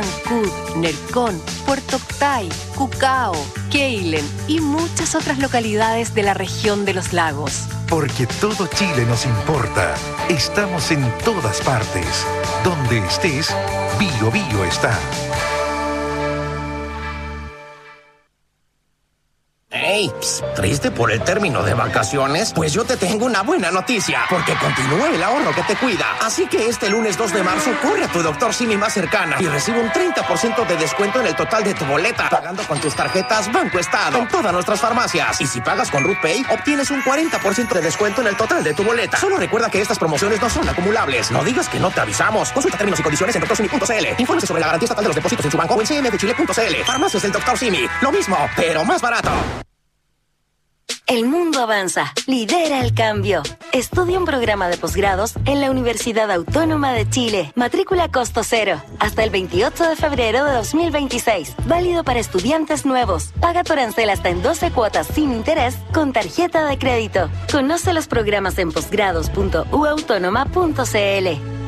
Ancud, Nercón, Puerto Octay, Cucao, Keilen y muchas otras localidades de la región de los lagos. Porque todo Chile nos importa. Estamos en todas partes. Donde estés, Bio Bio está. Hey, ¿triste por el término de vacaciones? Pues yo te tengo una buena noticia, porque continúa el ahorro que te cuida. Así que este lunes 2 de marzo corre a tu Dr. Simi más cercana y recibe un 30% de descuento en el total de tu boleta, pagando con tus tarjetas Banco Estado en todas nuestras farmacias. Y si pagas con RutPay, obtienes un 40% de descuento en el total de tu boleta. Solo recuerda que estas promociones no son acumulables. No digas que no te avisamos. Consulta términos y condiciones en drsimi.cl. Infórmese sobre la garantía estatal de los depósitos en su banco o en cmdchile.cl. Farmacias del Dr. Simi. Lo mismo, pero más barato. El mundo avanza. Lidera el cambio. Estudia un programa de posgrados en la Universidad Autónoma de Chile. Matrícula costo cero. Hasta el 28 de febrero de 2026. Válido para estudiantes nuevos. Paga tu arancel hasta en 12 cuotas sin interés con tarjeta de crédito. Conoce los programas en posgrados.uautónoma.cl.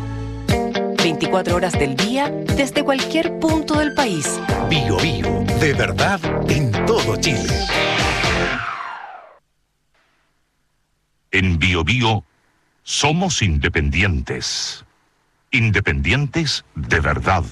24 horas del día, desde cualquier punto del país. Bio Bio, de verdad, en todo Chile. En Bio Bio somos independientes. Independientes de verdad.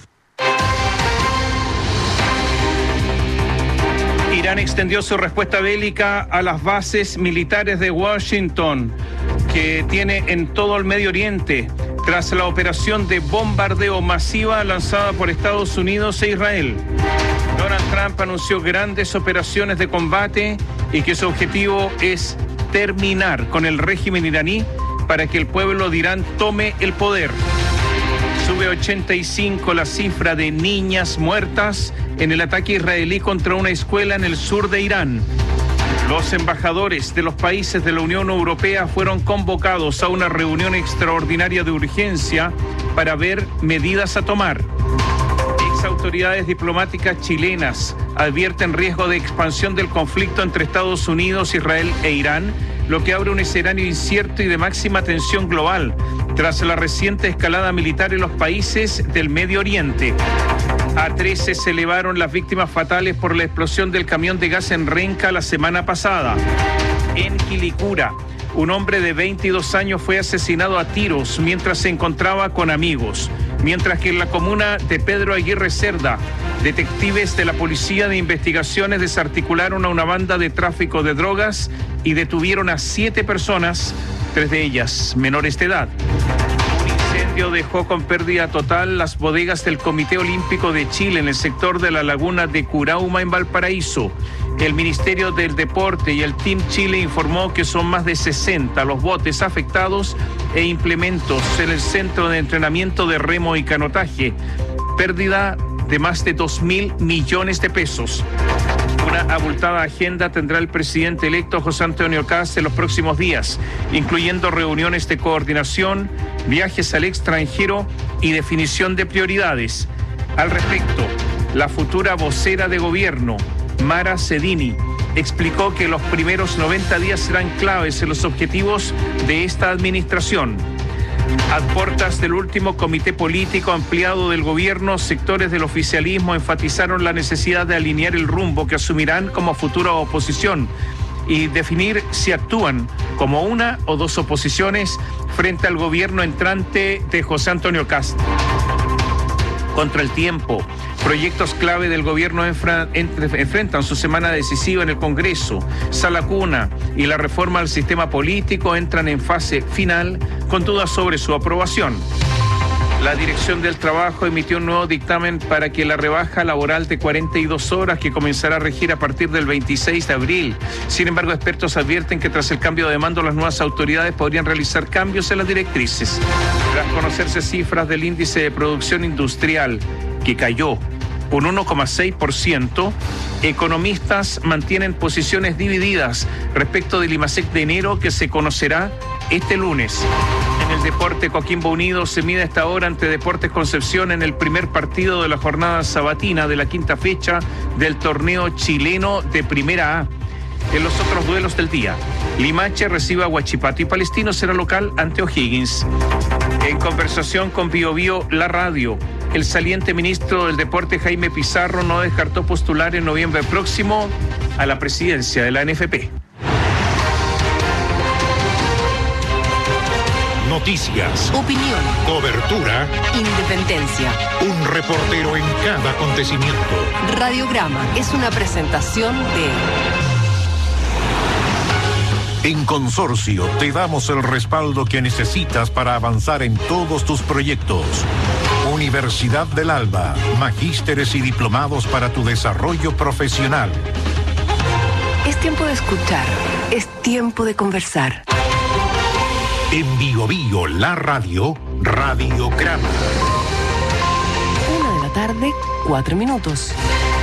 Irán extendió su respuesta bélica a las bases militares de Washington, que tiene en todo el Medio Oriente, tras la operación de bombardeo masiva lanzada por Estados Unidos e Israel. Donald Trump anunció grandes operaciones de combate y que su objetivo es terminar con el régimen iraní para que el pueblo de Irán tome el poder. Sube 85 la cifra de niñas muertas en el ataque israelí contra una escuela en el sur de Irán. Los embajadores de los países de la Unión Europea fueron convocados a una reunión extraordinaria de urgencia para ver medidas a tomar. Autoridades diplomáticas chilenas advierten riesgo de expansión del conflicto entre Estados Unidos, Israel e Irán, lo que abre un escenario incierto y de máxima tensión global tras la reciente escalada militar en los países del Medio Oriente. A 13 se elevaron las víctimas fatales por la explosión del camión de gas en Renca la semana pasada. En Quilicura, un hombre de 22 años fue asesinado a tiros mientras se encontraba con amigos. Mientras que en la comuna de Pedro Aguirre Cerda, detectives de la Policía de Investigaciones desarticularon a una banda de tráfico de drogas y detuvieron a 7 personas, 3 de ellas menores de edad. Un incendio dejó con pérdida total las bodegas del Comité Olímpico de Chile en el sector de la laguna de Curauma en Valparaíso. El Ministerio del Deporte y el Team Chile informó que son más de 60 los botes afectados e implementos en el centro de entrenamiento de remo y canotaje. Pérdida de más de 2.000 millones de pesos. Una abultada agenda tendrá el presidente electo José Antonio Kast en los próximos días, incluyendo reuniones de coordinación, viajes al extranjero y definición de prioridades. Al respecto, la futura vocera de gobierno, Mara Sedini, explicó que los primeros 90 días serán claves en los objetivos de esta administración. A puertas del último comité político ampliado del gobierno, sectores del oficialismo enfatizaron la necesidad de alinear el rumbo que asumirán como futura oposición y definir si actúan como una o dos oposiciones frente al gobierno entrante de José Antonio Kast. Contra el tiempo, proyectos clave del gobierno enfrentan su semana decisiva en el Congreso. Sala Cuna y la reforma al sistema político entran en fase final con dudas sobre su aprobación. La Dirección del Trabajo emitió un nuevo dictamen para que la rebaja laboral de 42 horas que comenzará a regir a partir del 26 de abril. Sin embargo, expertos advierten que tras el cambio de mando, las nuevas autoridades podrían realizar cambios en las directrices. Tras conocerse cifras del índice de producción industrial, que cayó un 1,6%, economistas mantienen posiciones divididas respecto del IMASEC de enero, que se conocerá este lunes. En el deporte, Coquimbo Unido se mide a esta hora ante Deportes Concepción en el primer partido de la jornada sabatina de la quinta fecha del torneo chileno de Primera A. En los otros duelos del día, Limache recibe a Huachipato y Palestino será local ante O'Higgins. En conversación con Bio Bio, la radio, el saliente ministro del Deporte Jaime Pizarro no descartó postular en noviembre próximo a la presidencia de la NFP. Noticias, Opinión, cobertura, independencia. un reportero en cada acontecimiento. Radiograma es una presentación de En Consorcio te damos el respaldo que necesitas para avanzar en todos tus proyectos. Universidad del Alba, magísteres y diplomados para tu desarrollo profesional. Es tiempo de escuchar, es tiempo de conversar. En Bio Bio, la radio, Radiograma. 1 de la tarde, 4 minutos.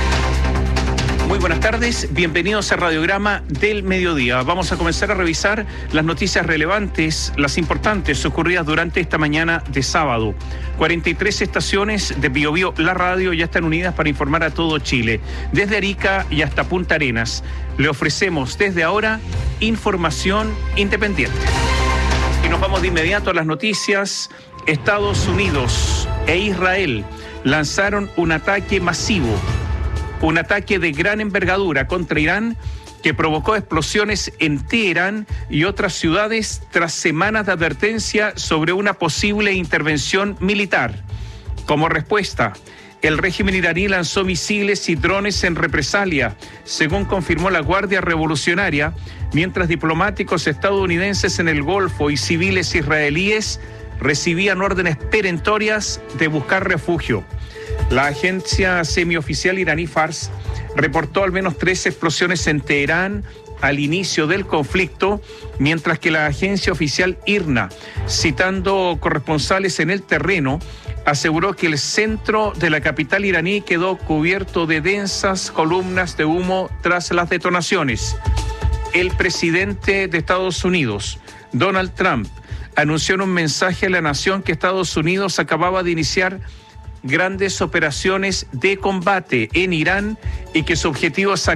Muy buenas tardes, bienvenidos a Radiograma del Mediodía. Vamos a comenzar a revisar las noticias relevantes, las importantes ocurridas durante esta mañana de sábado. 43 estaciones de Bio Bio, la radio, ya están unidas para informar a todo Chile. Desde Arica y hasta Punta Arenas. Le ofrecemos desde ahora información independiente. Y nos vamos de inmediato a las noticias. Estados Unidos e Israel lanzaron un ataque masivo. Un ataque de gran envergadura contra Irán que provocó explosiones en Teherán y otras ciudades tras semanas de advertencia sobre una posible intervención militar. Como respuesta, el régimen iraní lanzó misiles y drones en represalia, según confirmó la Guardia Revolucionaria, mientras diplomáticos estadounidenses en el Golfo y civiles israelíes recibían órdenes perentorias de buscar refugio. La agencia semioficial iraní Fars reportó al menos 3 explosiones en Teherán al inicio del conflicto, mientras que la agencia oficial IRNA, citando corresponsales en el terreno, aseguró que el centro de la capital iraní quedó cubierto de densas columnas de humo tras las detonaciones. El presidente de Estados Unidos, Donald Trump, anunció en un mensaje a la nación que Estados Unidos acababa de iniciar grandes operaciones de combate en Irán y que su objetivo es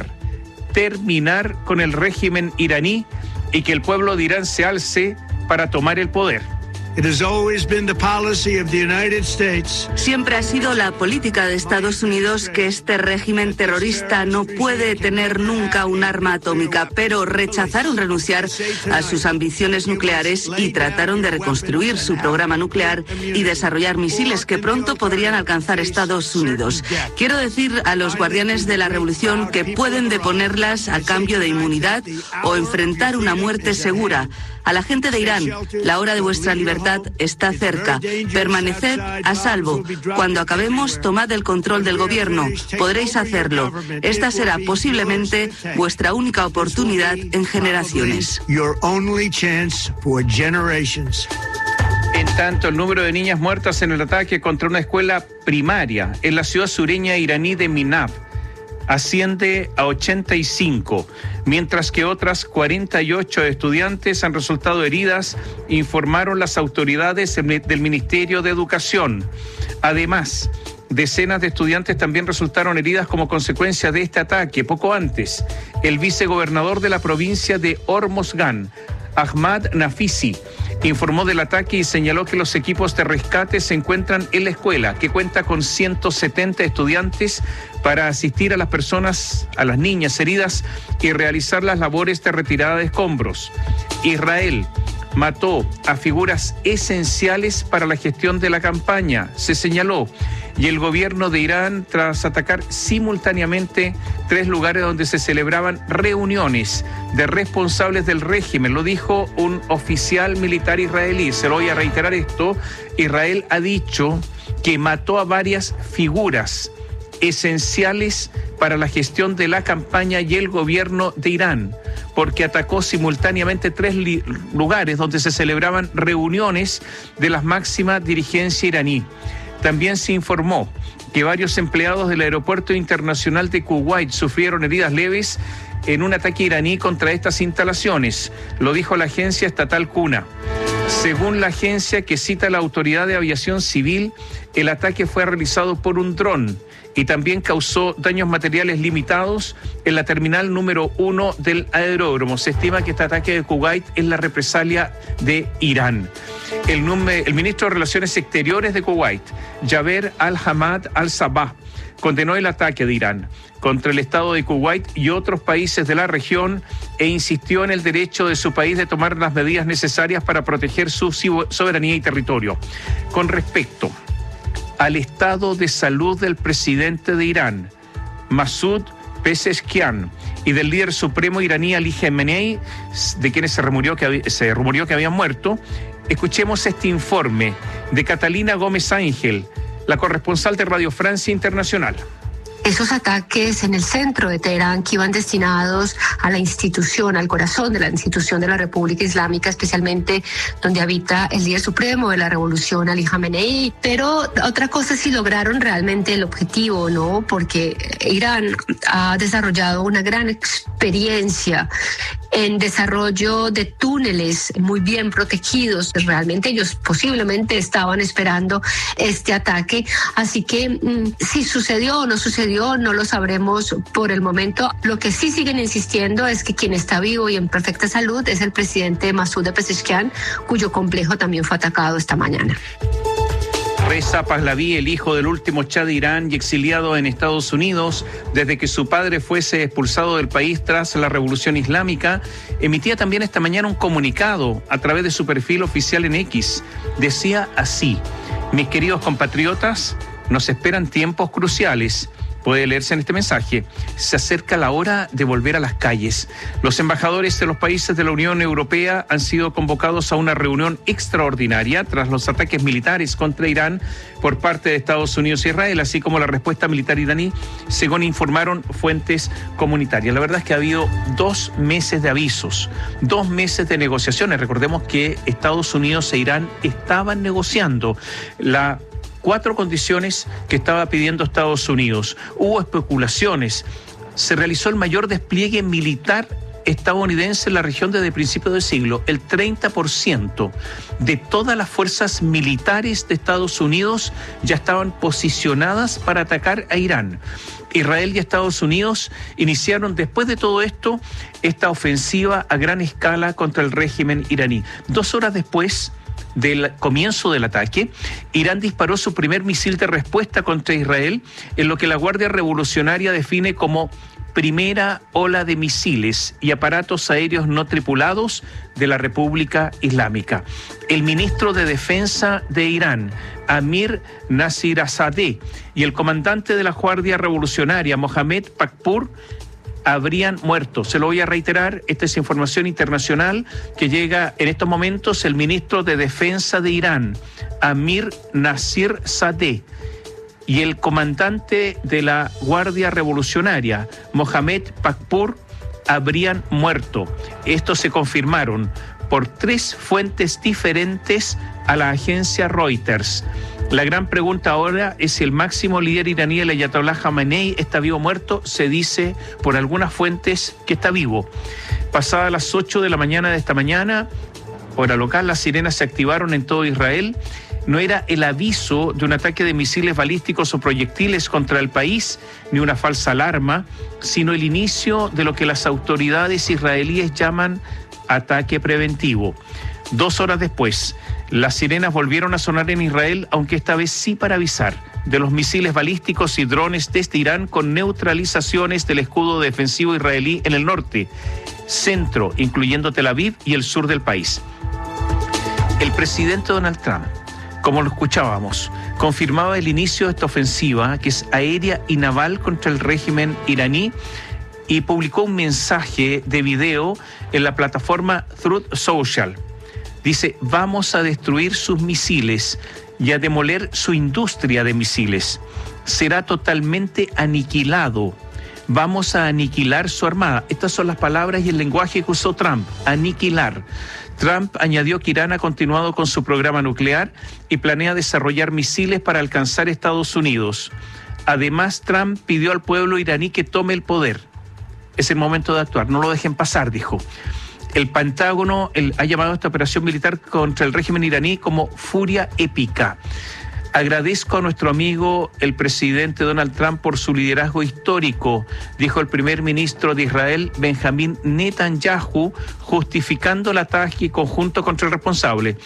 terminar con el régimen iraní y que el pueblo de Irán se alce para tomar el poder. Siempre ha sido la política de Estados Unidos que este régimen terrorista no puede tener nunca un arma atómica, pero rechazaron renunciar a sus ambiciones nucleares y trataron de reconstruir su programa nuclear y desarrollar misiles que pronto podrían alcanzar Estados Unidos. Quiero decir a los guardianes de la revolución que pueden deponerlas a cambio de inmunidad o enfrentar una muerte segura. A la gente de Irán, la hora de vuestra libertad está cerca. Permaneced a salvo. Cuando acabemos, tomad el control del gobierno. Podréis hacerlo. Esta será posiblemente vuestra única oportunidad en generaciones. En tanto, el número de niñas muertas en el ataque contra una escuela primaria en la ciudad sureña iraní de Minab asciende a 85, mientras que otras 48 estudiantes han resultado heridas, informaron las autoridades del Ministerio de Educación. Además, decenas de estudiantes también resultaron heridas como consecuencia de este ataque. Poco antes, el vicegobernador de la provincia de Hormozgan, Ahmad Nafisi, informó del ataque y señaló que los equipos de rescate se encuentran en la escuela, que cuenta con 170 estudiantes para asistir a las personas, a las niñas heridas y realizar las labores de retirada de escombros. Israel mató a figuras esenciales para la gestión de la campaña, se señaló, y el gobierno de Irán tras atacar simultáneamente 3 lugares donde se celebraban reuniones de responsables del régimen, lo dijo un oficial militar israelí. Se lo voy a reiterar esto: Israel ha dicho que mató a varias figuras esenciales para la gestión de la campaña y el gobierno de Irán, porque atacó simultáneamente 3 lugares donde se celebraban reuniones de la máxima dirigencia iraní. También se informó que varios empleados del Aeropuerto Internacional de Kuwait sufrieron heridas leves en un ataque iraní contra estas instalaciones, lo dijo la agencia estatal Kuna. Según la agencia que cita a la Autoridad de Aviación Civil, el ataque fue realizado por un dron y también causó daños materiales limitados en la terminal número 1 del aeródromo. Se estima que este ataque de Kuwait es la represalia de Irán. El ministro de Relaciones Exteriores de Kuwait, Jaber Al-Hamad Al-Sabah, condenó el ataque de Irán contra el Estado de Kuwait y otros países de la región e insistió en el derecho de su país de tomar las medidas necesarias para proteger su soberanía y territorio. Con respecto al estado de salud del presidente de Irán, Masoud Pezeshkian, y del líder supremo iraní Ali Khamenei, de quienes se rumoreó que habían muerto, escuchemos este informe de Catalina Gómez Ángel, la corresponsal de Radio Francia Internacional. Esos ataques en el centro de Teherán que iban destinados a la institución, al corazón de la institución de la República Islámica, especialmente donde habita el líder supremo de la revolución, Ali Khamenei. Pero otra cosa es si lograron realmente el objetivo, ¿no? Porque Irán ha desarrollado una gran experiencia en desarrollo de túneles muy bien protegidos. Realmente ellos posiblemente estaban esperando este ataque. Así que si sucedió o no sucedió, no lo sabremos por el momento. Lo que sí siguen insistiendo es que quien está vivo y en perfecta salud es el presidente Masoud Pezeshkian, cuyo complejo también fue atacado esta mañana. Reza Pahlaví, el hijo del último Shah de Irán y exiliado en Estados Unidos desde que su padre fuese expulsado del país tras la Revolución Islámica, emitía también esta mañana un comunicado a través de su perfil oficial en X. Decía así: mis queridos compatriotas, nos esperan tiempos cruciales. Puede leerse en este mensaje. Se acerca la hora de volver a las calles. Los embajadores de los países de la Unión Europea han sido convocados a una reunión extraordinaria tras los ataques militares contra Irán por parte de Estados Unidos e Israel, así como la respuesta militar iraní, según informaron fuentes comunitarias. La verdad es que ha habido 2 meses de avisos, 2 meses de negociaciones. Recordemos que Estados Unidos e Irán estaban negociando 4 condiciones que estaba pidiendo Estados Unidos. Hubo especulaciones. Se realizó el mayor despliegue militar estadounidense en la región desde principios del siglo. El 30% de todas las fuerzas militares de Estados Unidos ya estaban posicionadas para atacar a Irán. Israel y Estados Unidos iniciaron después de todo esto esta ofensiva a gran escala contra el régimen iraní. 2 horas después del comienzo del ataque, Irán disparó su primer misil de respuesta contra Israel, en lo que la Guardia Revolucionaria define como primera ola de misiles y aparatos aéreos no tripulados de la República Islámica. El ministro de Defensa de Irán, Amir Nasirazadeh, y el comandante de la Guardia Revolucionaria, Mohammad Pakpur, habrían muerto. Se lo voy a reiterar, esta es información internacional que llega en estos momentos. El ministro de Defensa de Irán, Amir Nasirazadeh, y el comandante de la Guardia Revolucionaria, Mohammad Pakpur, habrían muerto. Estos se confirmaron por 3 fuentes diferentes a la agencia Reuters. La gran pregunta ahora es si el máximo líder iraní, el Ayatollah Khamenei, está vivo o muerto. Se dice por algunas fuentes que está vivo. Pasadas las 8 de la mañana de esta mañana, hora local, las sirenas se activaron en todo Israel. No era el aviso de un ataque de misiles balísticos o proyectiles contra el país, ni una falsa alarma, sino el inicio de lo que las autoridades israelíes llaman ataque preventivo. 2 horas después, las sirenas volvieron a sonar en Israel, aunque esta vez sí para avisar de los misiles balísticos y drones desde Irán con neutralizaciones del escudo defensivo israelí en el norte, centro, incluyendo Tel Aviv, y el sur del país. El presidente Donald Trump, como lo escuchábamos, confirmaba el inicio de esta ofensiva, que es aérea y naval contra el régimen iraní, y publicó un mensaje de video en la plataforma Truth Social. Dice: vamos a destruir sus misiles y a demoler su industria de misiles. Será totalmente aniquilado. Vamos a aniquilar su armada. Estas son las palabras y el lenguaje que usó Trump: aniquilar. Trump añadió que Irán ha continuado con su programa nuclear y planea desarrollar misiles para alcanzar Estados Unidos. Además, Trump pidió al pueblo iraní que tome el poder. Es el momento de actuar, no lo dejen pasar, dijo. El Pentágono ha llamado a esta operación militar contra el régimen iraní como furia épica. Agradezco a nuestro amigo el presidente Donald Trump por su liderazgo histórico, dijo el primer ministro de Israel, Benjamín Netanyahu, justificando el ataque conjunto contra el responsable.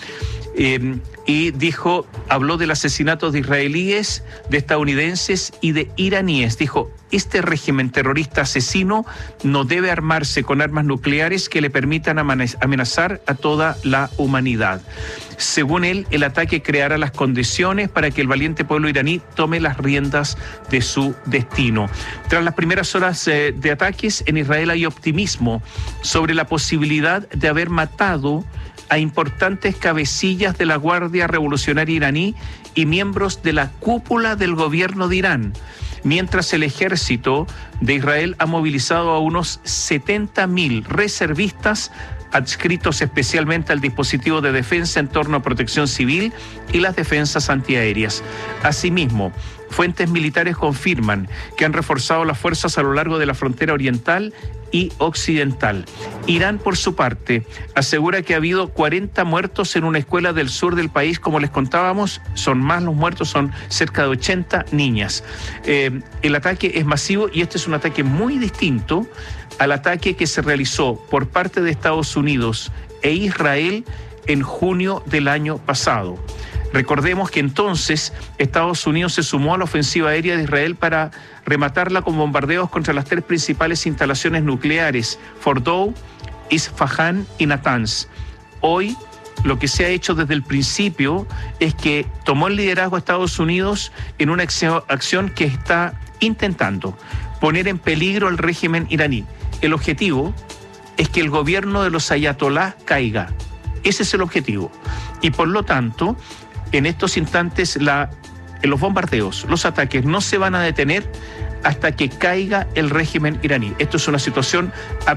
Y habló del asesinato de israelíes, de estadounidenses y de iraníes. Dijo, este régimen terrorista asesino no debe armarse con armas nucleares que le permitan amenazar a toda la humanidad. Según él, el ataque creará las condiciones para que el valiente pueblo iraní tome las riendas de su destino. Tras las primeras horas de ataques, en Israel hay optimismo sobre la posibilidad de haber matado a importantes cabecillas de la Guardia Revolucionaria iraní y miembros de la cúpula del gobierno de Irán, mientras el ejército de Israel ha movilizado a unos 70.000 reservistas adscritos especialmente al dispositivo de defensa en torno a protección civil y las defensas antiaéreas. Asimismo, fuentes militares confirman que han reforzado las fuerzas a lo largo de la frontera oriental y occidental. Irán, por su parte, asegura que ha habido 40 muertos en una escuela del sur del país. Como les contábamos, son más los muertos, son cerca de 80 niñas. El ataque es masivo y este es un ataque muy distinto al ataque que se realizó por parte de Estados Unidos e Israel en junio del año pasado. Recordemos que entonces Estados Unidos se sumó a la ofensiva aérea de Israel para rematarla con bombardeos contra las 3 principales instalaciones nucleares, Fordow, Isfahan y Natanz. Hoy, lo que se ha hecho desde el principio es que tomó el liderazgo a Estados Unidos en una acción que está intentando poner en peligro al régimen iraní. El objetivo es que el gobierno de los ayatolás caiga. Ese es el objetivo. Y por lo tanto, en estos instantes los bombardeos, los ataques no se van a detener hasta que caiga el régimen iraní. Esto es una situación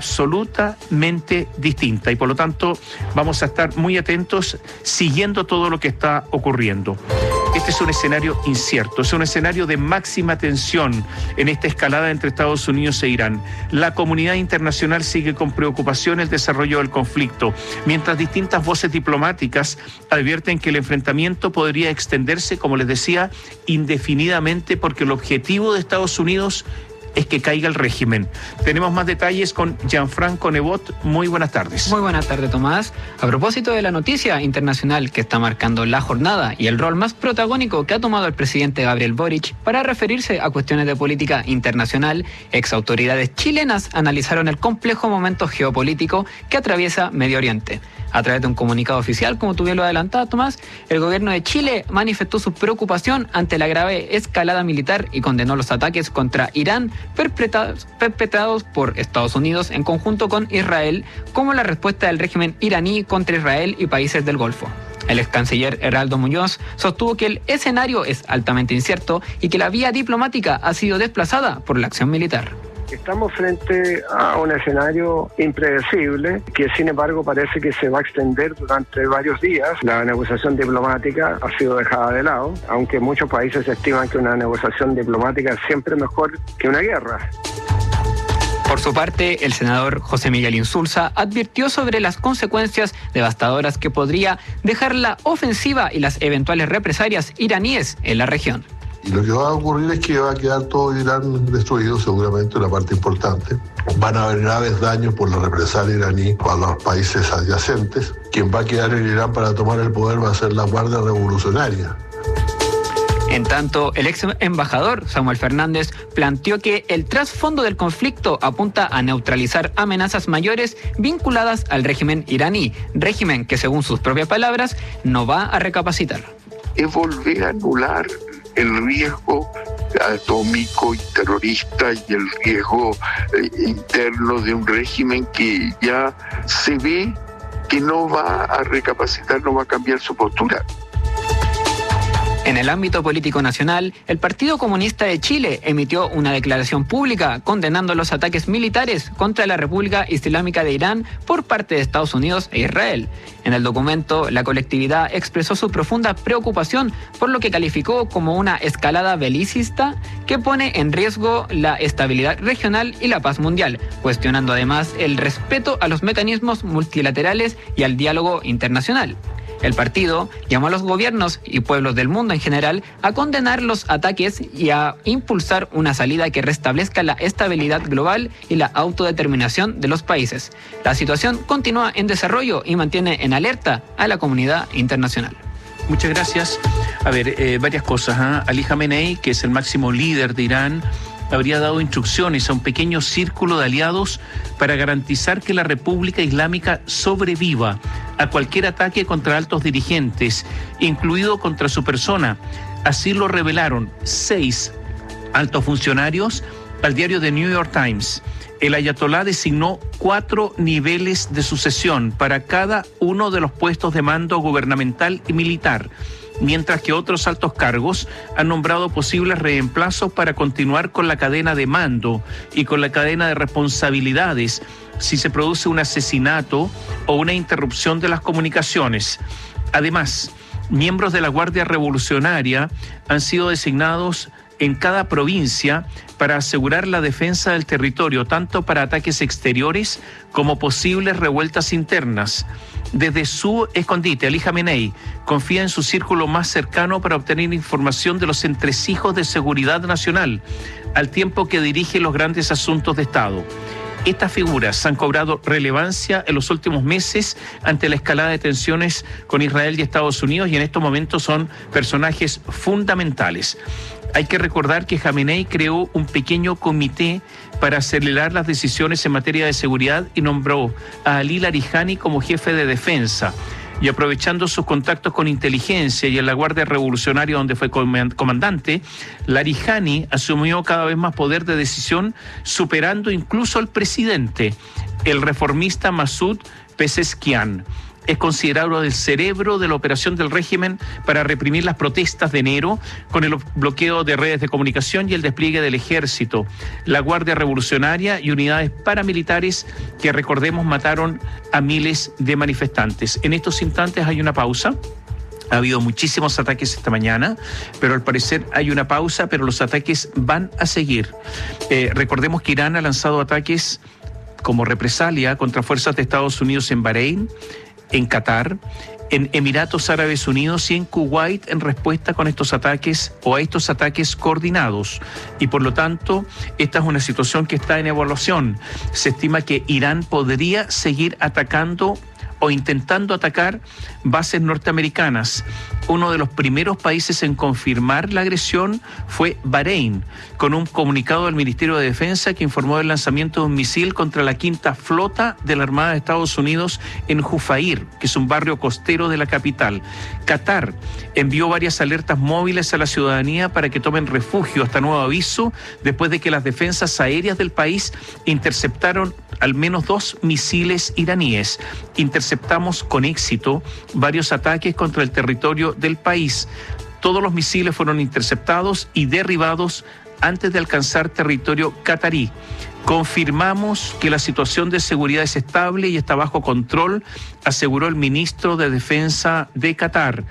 absolutamente distinta y por lo tanto vamos a estar muy atentos siguiendo todo lo que está ocurriendo. Este es un escenario incierto, es un escenario de máxima tensión en esta escalada entre Estados Unidos e Irán. La comunidad internacional sigue con preocupación el desarrollo del conflicto, mientras distintas voces diplomáticas advierten que el enfrentamiento podría extenderse, como les decía, indefinidamente, porque el objetivo de Estados Unidos es que caiga el régimen. Tenemos más detalles con Gianfranco Nebot. Muy buenas tardes. Muy buenas tardes, Tomás. A propósito de la noticia internacional que está marcando la jornada y el rol más protagónico que ha tomado el presidente Gabriel Boric para referirse a cuestiones de política internacional, exautoridades chilenas analizaron el complejo momento geopolítico que atraviesa Medio Oriente. A través de un comunicado oficial, como tú bien lo adelantabas, Tomás, el gobierno de Chile manifestó su preocupación ante la grave escalada militar y condenó los ataques contra Irán perpetrados por Estados Unidos en conjunto con Israel como la respuesta del régimen iraní contra Israel y países del Golfo. El ex canciller Heraldo Muñoz sostuvo que el escenario es altamente incierto y que la vía diplomática ha sido desplazada por la acción militar. Estamos frente a un escenario impredecible que sin embargo parece que se va a extender durante varios días. La negociación diplomática ha sido dejada de lado, aunque muchos países estiman que una negociación diplomática es siempre mejor que una guerra. Por su parte, el senador José Miguel Insulza advirtió sobre las consecuencias devastadoras que podría dejar la ofensiva y las eventuales represalias iraníes en la región. Y lo que va a ocurrir es que va a quedar todo Irán destruido, seguramente una parte importante. Van a haber graves daños por la represalia iraní a los países adyacentes. Quien va a quedar en Irán para tomar el poder va a ser la Guardia Revolucionaria. En tanto, el ex embajador Samuel Fernández planteó que el trasfondo del conflicto apunta a neutralizar amenazas mayores vinculadas al régimen iraní, régimen que, según sus propias palabras, no va a recapacitar. Es volver a anular el riesgo atómico y terrorista y el riesgo interno de un régimen que ya se ve que no va a recapacitar, no va a cambiar su postura. En el ámbito político nacional, el Partido Comunista de Chile emitió una declaración pública condenando los ataques militares contra la República Islámica de Irán por parte de Estados Unidos e Israel. En el documento, la colectividad expresó su profunda preocupación por lo que calificó como una escalada belicista que pone en riesgo la estabilidad regional y la paz mundial, cuestionando además el respeto a los mecanismos multilaterales y al diálogo internacional. El partido llamó a los gobiernos y pueblos del mundo en general a condenar los ataques y a impulsar una salida que restablezca la estabilidad global y la autodeterminación de los países. La situación continúa en desarrollo y mantiene en alerta a la comunidad internacional. Muchas gracias. A ver, varias cosas. Ali Khamenei, que es el máximo líder de Irán, habría dado instrucciones a un pequeño círculo de aliados para garantizar que la República Islámica sobreviva a cualquier ataque contra altos dirigentes, incluido contra su persona. Así lo revelaron 6 altos funcionarios al diario The New York Times. El ayatolá designó 4 niveles de sucesión para cada uno de los puestos de mando gubernamental y militar, mientras que otros altos cargos han nombrado posibles reemplazos para continuar con la cadena de mando y con la cadena de responsabilidades si se produce un asesinato o una interrupción de las comunicaciones. Además, miembros de la Guardia Revolucionaria han sido designados en cada provincia para asegurar la defensa del territorio, tanto para ataques exteriores como posibles revueltas internas. Desde su escondite, Ali Khamenei confía en su círculo más cercano para obtener información de los entresijos de seguridad nacional, al tiempo que dirige los grandes asuntos de Estado. Estas figuras han cobrado relevancia en los últimos meses ante la escalada de tensiones con Israel y Estados Unidos, y en estos momentos son personajes fundamentales. Hay que recordar que Khamenei creó un pequeño comité para acelerar las decisiones en materia de seguridad y nombró a Ali Larijani como jefe de defensa. Y aprovechando sus contactos con inteligencia y en la Guardia Revolucionaria, donde fue comandante, Larijani asumió cada vez más poder de decisión, superando incluso al presidente, el reformista Masoud Pezeshkian. Es considerado el cerebro de la operación del régimen para reprimir las protestas de enero, con el bloqueo de redes de comunicación y el despliegue del ejército, la Guardia Revolucionaria y unidades paramilitares que, recordemos, mataron a miles de manifestantes. En estos instantes hay una pausa. Ha habido muchísimos ataques esta mañana, pero al parecer hay una pausa, pero los ataques van a seguir. Recordemos que Irán ha lanzado ataques como represalia contra fuerzas de Estados Unidos en Bahrein, en Qatar, en Emiratos Árabes Unidos y en Kuwait en respuesta con estos ataques o a estos ataques coordinados. Y por lo tanto, esta es una situación que está en evaluación. Se estima que Irán podría seguir atacando o intentando atacar bases norteamericanas. Uno de los primeros países en confirmar la agresión fue Bahrein, con un comunicado del Ministerio de Defensa que informó del lanzamiento de un misil contra la quinta flota de la Armada de Estados Unidos en Jufair, que es un barrio costero de la capital. Qatar envió varias alertas móviles a la ciudadanía para que tomen refugio hasta nuevo aviso, después de que las defensas aéreas del país interceptaron al menos 2 misiles iraníes. Interceptamos con éxito varios ataques contra el territorio del país. Todos los misiles fueron interceptados y derribados antes de alcanzar territorio catarí. Confirmamos que la situación de seguridad es estable y está bajo control, aseguró el ministro de Defensa de Qatar.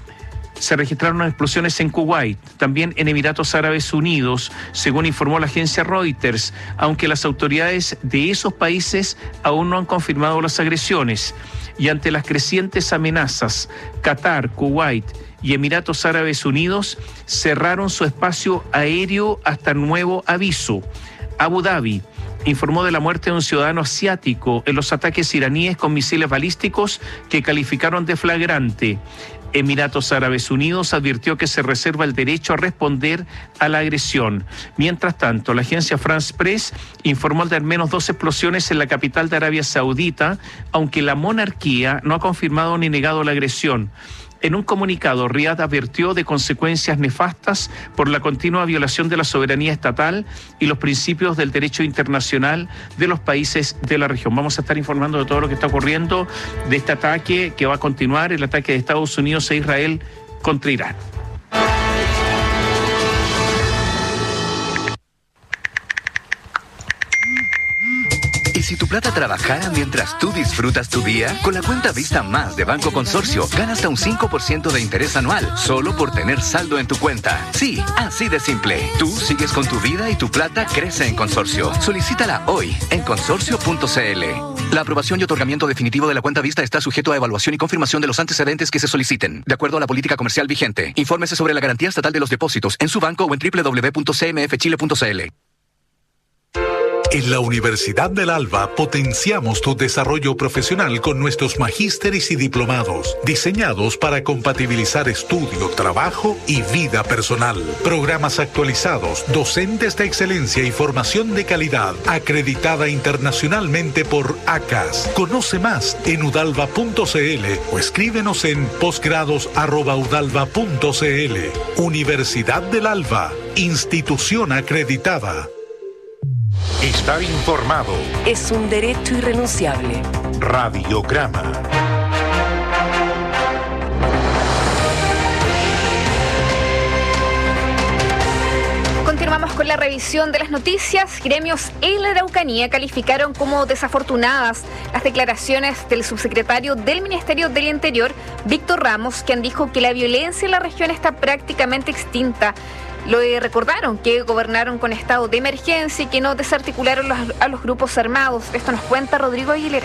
Se registraron explosiones en Kuwait, también en Emiratos Árabes Unidos, según informó la agencia Reuters, aunque las autoridades de esos países aún no han confirmado las agresiones. Y ante las crecientes amenazas, Qatar, Kuwait y Emiratos Árabes Unidos cerraron su espacio aéreo hasta nuevo aviso. Abu Dhabi informó de la muerte de un ciudadano asiático en los ataques iraníes con misiles balísticos que calificaron de flagrante. Emiratos Árabes Unidos advirtió que se reserva el derecho a responder a la agresión. Mientras tanto, la agencia France Press informó de al menos 2 explosiones en la capital de Arabia Saudita, aunque la monarquía no ha confirmado ni negado la agresión. En un comunicado, Riad advirtió de consecuencias nefastas por la continua violación de la soberanía estatal y los principios del derecho internacional de los países de la región. Vamos a estar informando de todo lo que está ocurriendo, de este ataque que va a continuar, el ataque de Estados Unidos e Israel contra Irán. ¿Y si tu plata trabajara mientras tú disfrutas tu día? Con la cuenta Vista Más de Banco Consorcio, gana hasta un 5% de interés anual, solo por tener saldo en tu cuenta. Sí, así de simple. Tú sigues con tu vida y tu plata crece en Consorcio. Solicítala hoy en consorcio.cl. La aprobación y otorgamiento definitivo de la cuenta vista está sujeto a evaluación y confirmación de los antecedentes que se soliciten, de acuerdo a la política comercial vigente. Infórmese sobre la garantía estatal de los depósitos en su banco o en www.cmfchile.cl. En la Universidad del Alba potenciamos tu desarrollo profesional con nuestros magísteres y diplomados, diseñados para compatibilizar estudio, trabajo y vida personal. Programas actualizados, docentes de excelencia y formación de calidad, acreditada internacionalmente por ACAS. Conoce más en udalva.cl o escríbenos en posgrados@udalva.cl. Universidad del Alba, institución acreditada. Estar informado es un derecho irrenunciable. Radiograma. Continuamos con la revisión de las noticias. Gremios en la Araucanía calificaron como desafortunadas las declaraciones del subsecretario del Ministerio del Interior, Víctor Ramos, quien dijo que la violencia en la región está prácticamente extinta. Lo recordaron que gobernaron con estado de emergencia y que no desarticularon a los grupos armados. Esto nos cuenta Rodrigo Aguilera.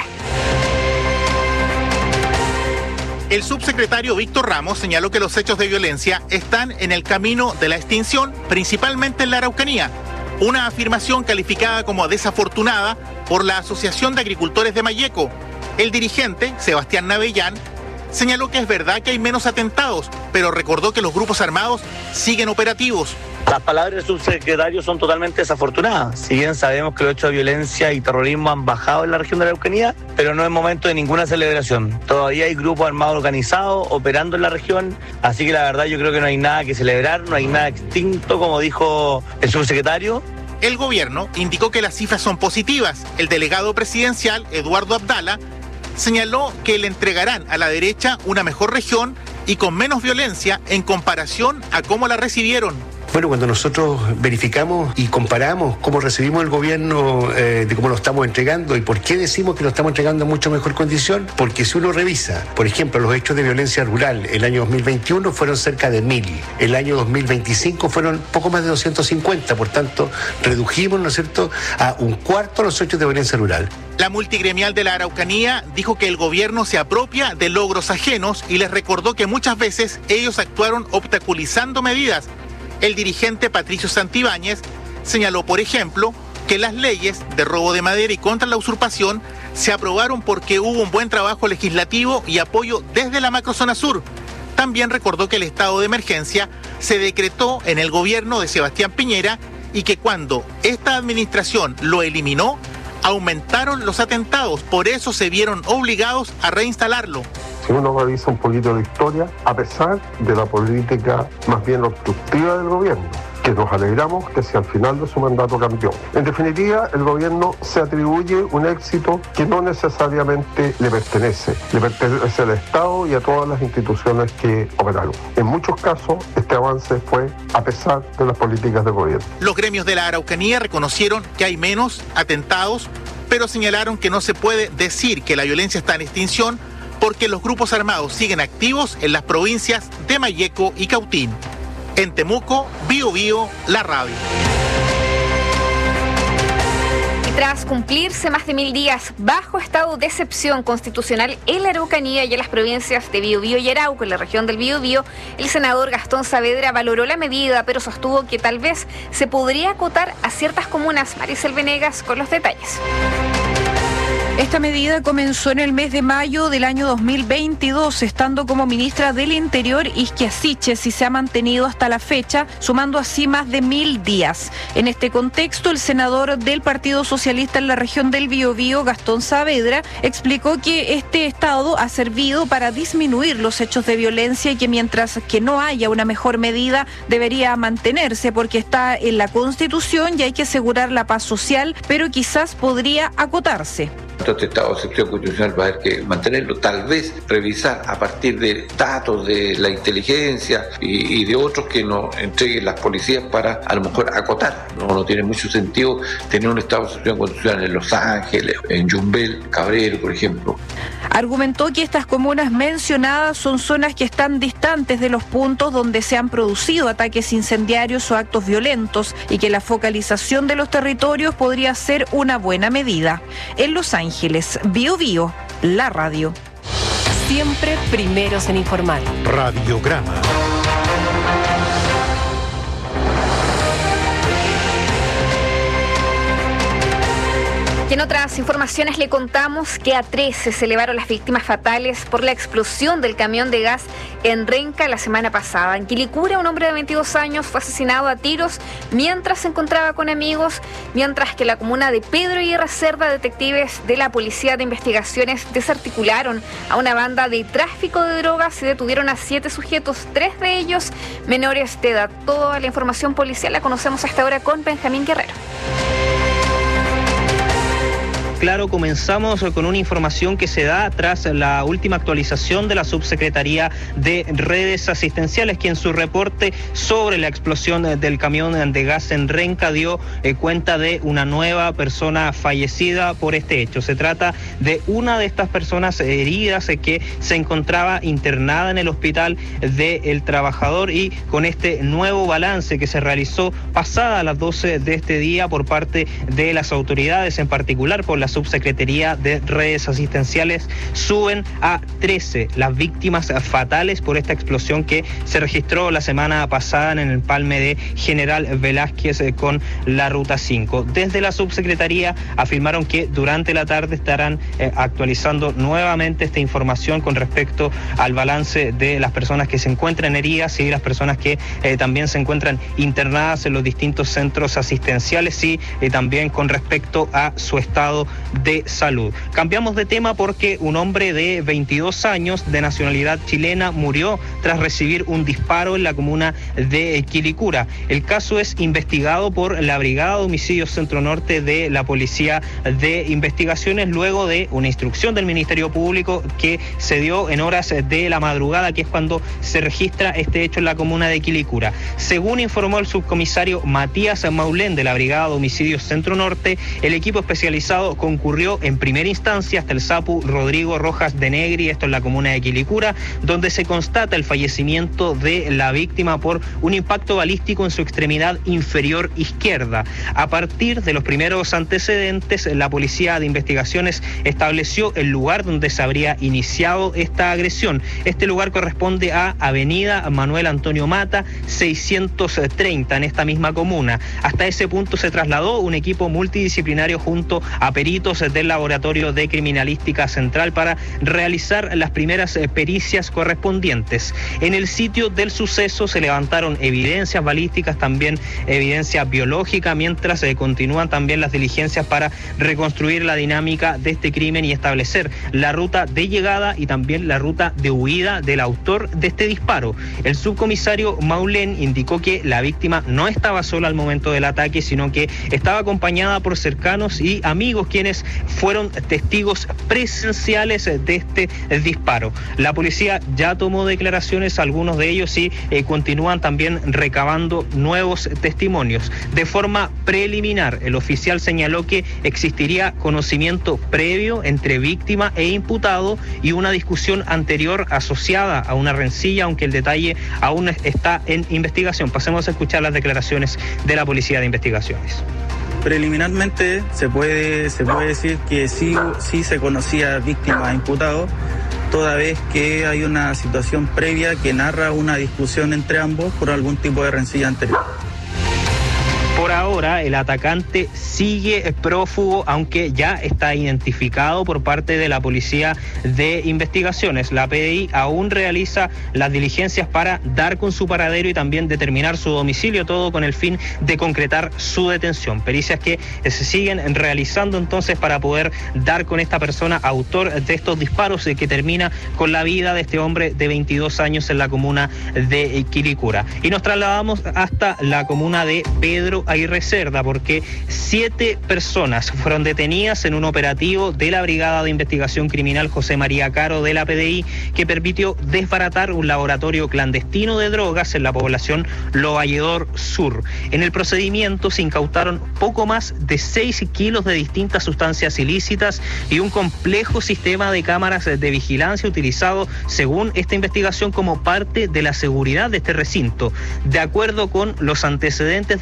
El subsecretario Víctor Ramos señaló que los hechos de violencia están en el camino de la extinción, principalmente en la Araucanía. Una afirmación calificada como desafortunada por la Asociación de Agricultores de Mayeco. El dirigente, Sebastián Navellán, señaló que es verdad que hay menos atentados, pero recordó que los grupos armados siguen operativos. Las palabras del subsecretario son totalmente desafortunadas. Si bien sabemos que los hechos de violencia y terrorismo han bajado en la región de la Araucanía, pero no es momento de ninguna celebración. Todavía hay grupos armados organizados operando en la región, así que la verdad yo creo que no hay nada que celebrar, no hay nada extinto, como dijo el subsecretario. El gobierno indicó que las cifras son positivas. El delegado presidencial, Eduardo Abdala, señaló que le entregarán a la derecha una mejor región y con menos violencia en comparación a cómo la recibieron. Bueno, cuando nosotros verificamos y comparamos cómo recibimos el gobierno, de cómo lo estamos entregando y por qué decimos que lo estamos entregando en mucho mejor condición, porque si uno revisa, por ejemplo, los hechos de violencia rural, el año 2021 fueron cerca de 1.000, el año 2025 fueron poco más de 250, por tanto, redujimos, ¿no es cierto?, a un cuarto los hechos de violencia rural. La multigremial de la Araucanía dijo que el gobierno se apropia de logros ajenos y les recordó que muchas veces ellos actuaron obstaculizando medidas. El dirigente Patricio Santibáñez señaló, por ejemplo, que las leyes de robo de madera y contra la usurpación se aprobaron porque hubo un buen trabajo legislativo y apoyo desde la macrozona sur. También recordó que el estado de emergencia se decretó en el gobierno de Sebastián Piñera y que cuando esta administración lo eliminó, aumentaron los atentados, por eso se vieron obligados a reinstalarlo. Si uno revisa un poquito la historia, a pesar de la política más bien obstructiva del gobierno, que nos alegramos que si al final de su mandato cambió. En definitiva, el gobierno se atribuye un éxito que no necesariamente le pertenece al Estado y a todas las instituciones que operaron. En muchos casos, este avance fue a pesar de las políticas del gobierno. Los gremios de la Araucanía reconocieron que hay menos atentados, pero señalaron que no se puede decir que la violencia está en extinción porque los grupos armados siguen activos en las provincias de Mayeco y Cautín. En Temuco, Biobío, la radio. Y tras cumplirse más de 1.000 días bajo estado de excepción constitucional en la Araucanía y en las provincias de Biobío y Arauco, en la región del Biobío, el senador Gastón Saavedra valoró la medida, pero sostuvo que tal vez se podría acotar a ciertas comunas. Maricel Venegas con los detalles. Esta medida comenzó en el mes de mayo del año 2022, estando como ministra del Interior Isquia Siches, y se ha mantenido hasta la fecha, sumando así más de 1.000 días. En este contexto, el senador del Partido Socialista en la región del Biobío, Gastón Saavedra, explicó que este estado ha servido para disminuir los hechos de violencia y que mientras que no haya una mejor medida, debería mantenerse porque está en la Constitución y hay que asegurar la paz social, pero quizás podría acotarse. Este estado de excepción constitucional va a haber que mantenerlo, tal vez revisar a partir de datos de la inteligencia y de otros que nos entreguen las policías para a lo mejor acotar. No tiene mucho sentido tener un estado de excepción constitucional en Los Ángeles, en Yumbel, Cabrero, por ejemplo. Argumentó que estas comunas mencionadas son zonas que están distantes de los puntos donde se han producido ataques incendiarios o actos violentos y que la focalización de los territorios podría ser una buena medida. En Los Ángeles, Ángeles. Bio Bio, la radio. Siempre primeros en informar. Radiograma. Y en otras informaciones le contamos que a 13 se elevaron las víctimas fatales por la explosión del camión de gas en Renca la semana pasada. En Quilicura, un hombre de 22 años fue asesinado a tiros mientras se encontraba con amigos, mientras que en la comuna de Pedro Aguirre Cerda, detectives de la Policía de Investigaciones desarticularon a una banda de tráfico de drogas y detuvieron a 7 sujetos, 3 de ellos menores de edad. Toda la información policial la conocemos hasta ahora con Benjamín Guerrero. Claro, comenzamos con una información que se da tras la última actualización de la Subsecretaría de Redes Asistenciales, que en su reporte sobre la explosión del camión de gas en Renca dio cuenta de una nueva persona fallecida por este hecho. Se trata de una de estas personas heridas que se encontraba internada en el hospital del Trabajador, y con este nuevo balance que se realizó pasada las 12 de este día por parte de las autoridades, en particular por la Subsecretaría de Redes Asistenciales, suben a 13 las víctimas fatales por esta explosión que se registró la semana pasada en el empalme de General Velázquez con la Ruta 5. Desde la Subsecretaría afirmaron que durante la tarde estarán actualizando nuevamente esta información con respecto al balance de las personas que se encuentran heridas y las personas que también se encuentran internadas en los distintos centros asistenciales, y también con respecto a su estado de salud. Cambiamos de tema porque un hombre de 22 años de nacionalidad chilena murió tras recibir un disparo en la comuna de Quilicura. El caso es investigado por la Brigada de Homicidios Centro Norte de la Policía de Investigaciones, luego de una instrucción del Ministerio Público que se dio en horas de la madrugada, que es cuando se registra este hecho en la comuna de Quilicura. Según informó el subcomisario Matías Maulén de la Brigada de Homicidios Centro Norte, el equipo especializado concurrió en primera instancia hasta el SAPU Rodrigo Rojas de Negri, esto en la comuna de Quilicura, donde se constata el fallecimiento de la víctima por un impacto balístico en su extremidad inferior izquierda. A partir de los primeros antecedentes, la Policía de Investigaciones estableció el lugar donde se habría iniciado esta agresión. Este lugar corresponde a Avenida Manuel Antonio Mata, 630, en esta misma comuna. Hasta ese punto se trasladó un equipo multidisciplinario junto a peritos del Laboratorio de Criminalística Central para realizar las primeras pericias correspondientes. En el sitio del suceso se levantaron evidencias balísticas, también evidencia biológica, mientras continúan también las diligencias para reconstruir la dinámica de este crimen y establecer la ruta de llegada y también la ruta de huida del autor de este disparo. El subcomisario Maulén indicó que la víctima no estaba sola al momento del ataque, sino que estaba acompañada por cercanos y amigos quienes fueron testigos presenciales de este disparo. La policía ya tomó declaraciones, algunos de ellos, y continúan también recabando nuevos testimonios. De forma preliminar, el oficial señaló que existiría conocimiento previo entre víctima e imputado y una discusión anterior asociada a una rencilla, aunque el detalle aún está en investigación. Pasemos a escuchar las declaraciones de la Policía de Investigaciones. Preliminarmente se puede decir que sí se conocía víctima e imputado, toda vez que hay una situación previa que narra una discusión entre ambos por algún tipo de rencilla anterior. Por ahora, el atacante sigue prófugo, aunque ya está identificado por parte de la Policía de Investigaciones. La PDI aún realiza las diligencias para dar con su paradero y también determinar su domicilio, todo con el fin de concretar su detención. Pericias que se siguen realizando entonces para poder dar con esta persona autor de estos disparos que termina con la vida de este hombre de 22 años en la comuna de Quilicura. Y nos trasladamos hasta la comuna de Pedro Aguirre Cerda, porque 7 personas fueron detenidas en un operativo de la Brigada de Investigación Criminal José María Caro de la PDI, que permitió desbaratar un laboratorio clandestino de drogas en la población Lo Valledor Sur. En el procedimiento se incautaron poco más de 6 kilos de distintas sustancias ilícitas y un complejo sistema de cámaras de vigilancia utilizado, según esta investigación, como parte de la seguridad de este recinto. De acuerdo con los antecedentes del caso,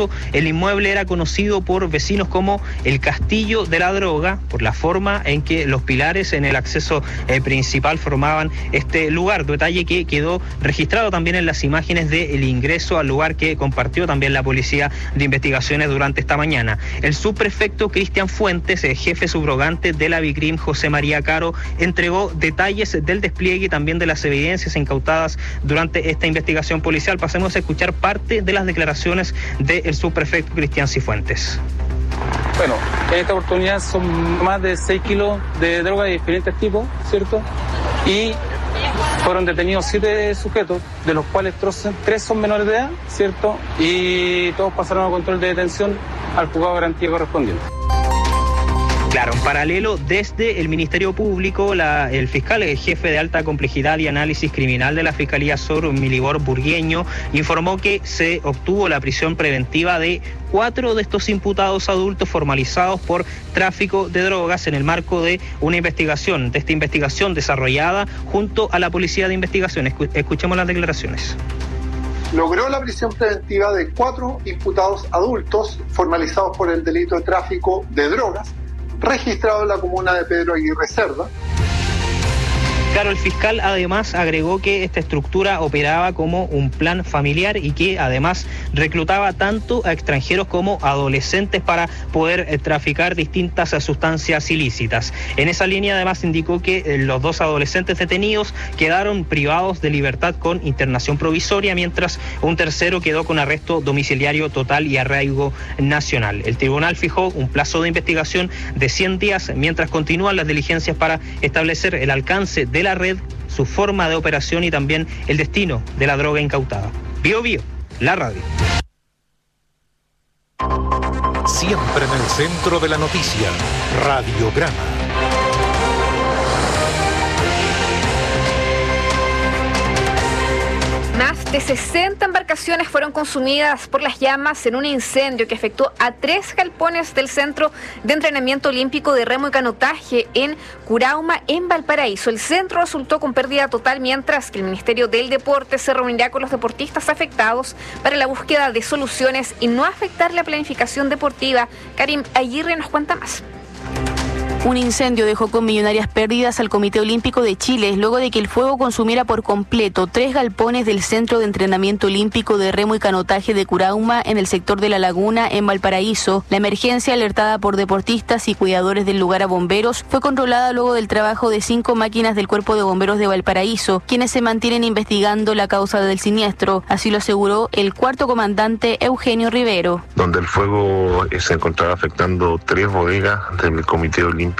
hecho, el inmueble era conocido por vecinos como el Castillo de la Droga, por la forma en que los pilares en el acceso principal formaban este lugar, detalle que quedó registrado también en las imágenes del ingreso al lugar que compartió también la Policía de Investigaciones durante esta mañana. El subprefecto Cristian Fuentes, el jefe subrogante de la BICRIM, José María Caro, entregó detalles del despliegue y también de las evidencias incautadas durante esta investigación policial. Pasemos a escuchar parte de las declaraciones del subprefecto Cristian Cifuentes. Bueno, en esta oportunidad son más de 6 kilos de droga de diferentes tipos, ¿cierto? Y fueron detenidos 7 sujetos, de los cuales 3 son menores de edad, ¿cierto? Y todos pasaron a control de detención al juzgado de garantía correspondiente. Claro, en paralelo, desde el Ministerio Público, el fiscal, el jefe de alta complejidad y análisis criminal de la Fiscalía Sur, Milibor Burgueño, informó que se obtuvo la prisión preventiva de 4 de estos imputados adultos formalizados por tráfico de drogas en el marco de una investigación, de esta investigación desarrollada junto a la Policía de Investigación. Escuchemos las declaraciones. Logró la prisión preventiva de 4 imputados adultos formalizados por el delito de tráfico de drogas, registrado en la comuna de Pedro Aguirre Cerda. Claro, el fiscal además agregó que esta estructura operaba como un plan familiar y que además reclutaba tanto a extranjeros como a adolescentes para poder traficar distintas sustancias ilícitas. En esa línea además indicó que los 2 adolescentes detenidos quedaron privados de libertad con internación provisoria, mientras un tercero quedó con arresto domiciliario total y arraigo nacional. El tribunal fijó un plazo de investigación de 100 días mientras continúan las diligencias para establecer el alcance de la red, su forma de operación y también el destino de la droga incautada. Bio Bio, la radio. Siempre en el centro de la noticia, Radiograma. Más de 60 embarcaciones fueron consumidas por las llamas en un incendio que afectó a 3 galpones del Centro de Entrenamiento Olímpico de Remo y Canotaje en Curauma, en Valparaíso. El centro resultó con pérdida total, mientras que el Ministerio del Deporte se reunirá con los deportistas afectados para la búsqueda de soluciones y no afectar la planificación deportiva. Karim Aguirre nos cuenta más. Un incendio dejó con millonarias pérdidas al Comité Olímpico de Chile, luego de que el fuego consumiera por completo 3 galpones del Centro de Entrenamiento Olímpico de Remo y Canotaje de Curauma, en el sector de La Laguna, en Valparaíso. La emergencia, alertada por deportistas y cuidadores del lugar a bomberos, fue controlada luego del trabajo de 5 máquinas del Cuerpo de Bomberos de Valparaíso, quienes se mantienen investigando la causa del siniestro. Así lo aseguró el 4º comandante Eugenio Rivero. Donde el fuego se encontraba afectando 3 bodegas del Comité Olímpico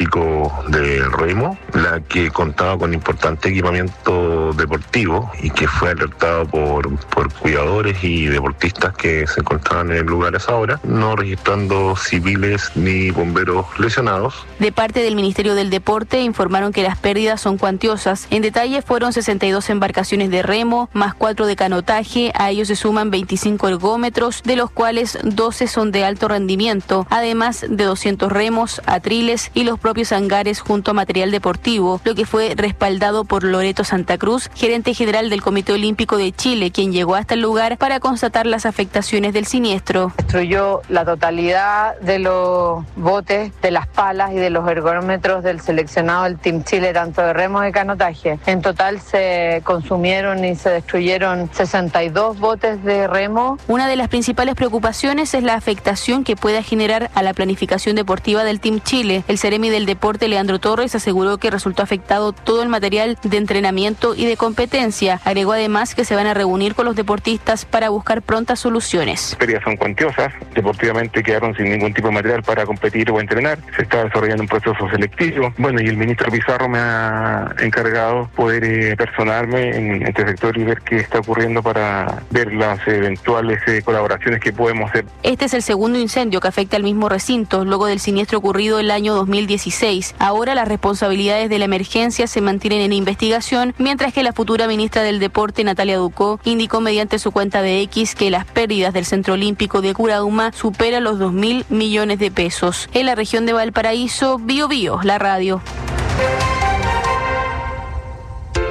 de Remo, la que contaba con importante equipamiento deportivo y que fue alertado por cuidadores y deportistas que se encontraban en el lugar a esa hora, no registrando civiles ni bomberos lesionados. De parte del Ministerio del Deporte informaron que las pérdidas son cuantiosas. En detalle, fueron 62 embarcaciones de remo, más 4 de canotaje. A ellos se suman 25 ergómetros, de los cuales 12 son de alto rendimiento, además de 200 remos, atriles y los propios hangares junto a material deportivo, lo que fue respaldado por Loreto Santa Cruz, gerente general del Comité Olímpico de Chile, quien llegó hasta el lugar para constatar las afectaciones del siniestro. Destruyó la totalidad de los botes, de las palas y de los ergómetros del seleccionado del Team Chile, tanto de remo y canotaje. En total se consumieron y se destruyeron 62 botes de remo. Una de las principales preocupaciones es la afectación que pueda generar a la planificación deportiva del Team Chile. El Seremi del Deporte, Leandro Torres, aseguró que resultó afectado todo el material de entrenamiento y de competencia. Agregó además que se van a reunir con los deportistas para buscar prontas soluciones. Las pérdidas son cuantiosas, deportivamente quedaron sin ningún tipo de material para competir o entrenar. Se está desarrollando un proceso selectivo. Bueno, y el ministro Pizarro me ha encargado poder personarme en este sector y ver qué está ocurriendo para ver las eventuales colaboraciones que podemos hacer. Este es el segundo incendio que afecta al mismo recinto, luego del siniestro ocurrido el año 2016. Ahora las responsabilidades de la emergencia se mantienen en investigación, mientras que la futura ministra del Deporte, Natalia Ducó, indicó mediante su cuenta de X que las pérdidas del Centro Olímpico de Curauma superan los 2.000 millones de pesos. En la región de Valparaíso, Bio Bio, la radio.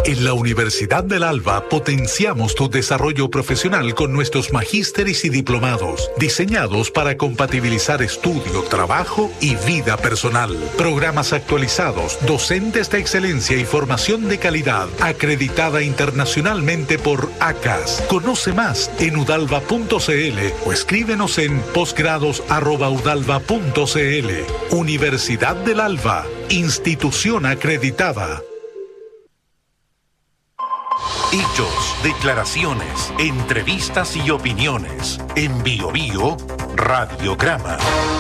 En la Universidad del Alba potenciamos tu desarrollo profesional con nuestros magísteres y diplomados, diseñados para compatibilizar estudio, trabajo y vida personal. Programas actualizados, docentes de excelencia y formación de calidad, acreditada internacionalmente por ACAS. Conoce más en udalva.cl o escríbenos en posgrados@udalva.cl. Universidad del Alba, institución acreditada. Hechos, declaraciones, entrevistas y opiniones. En Bio Bio, Radiograma.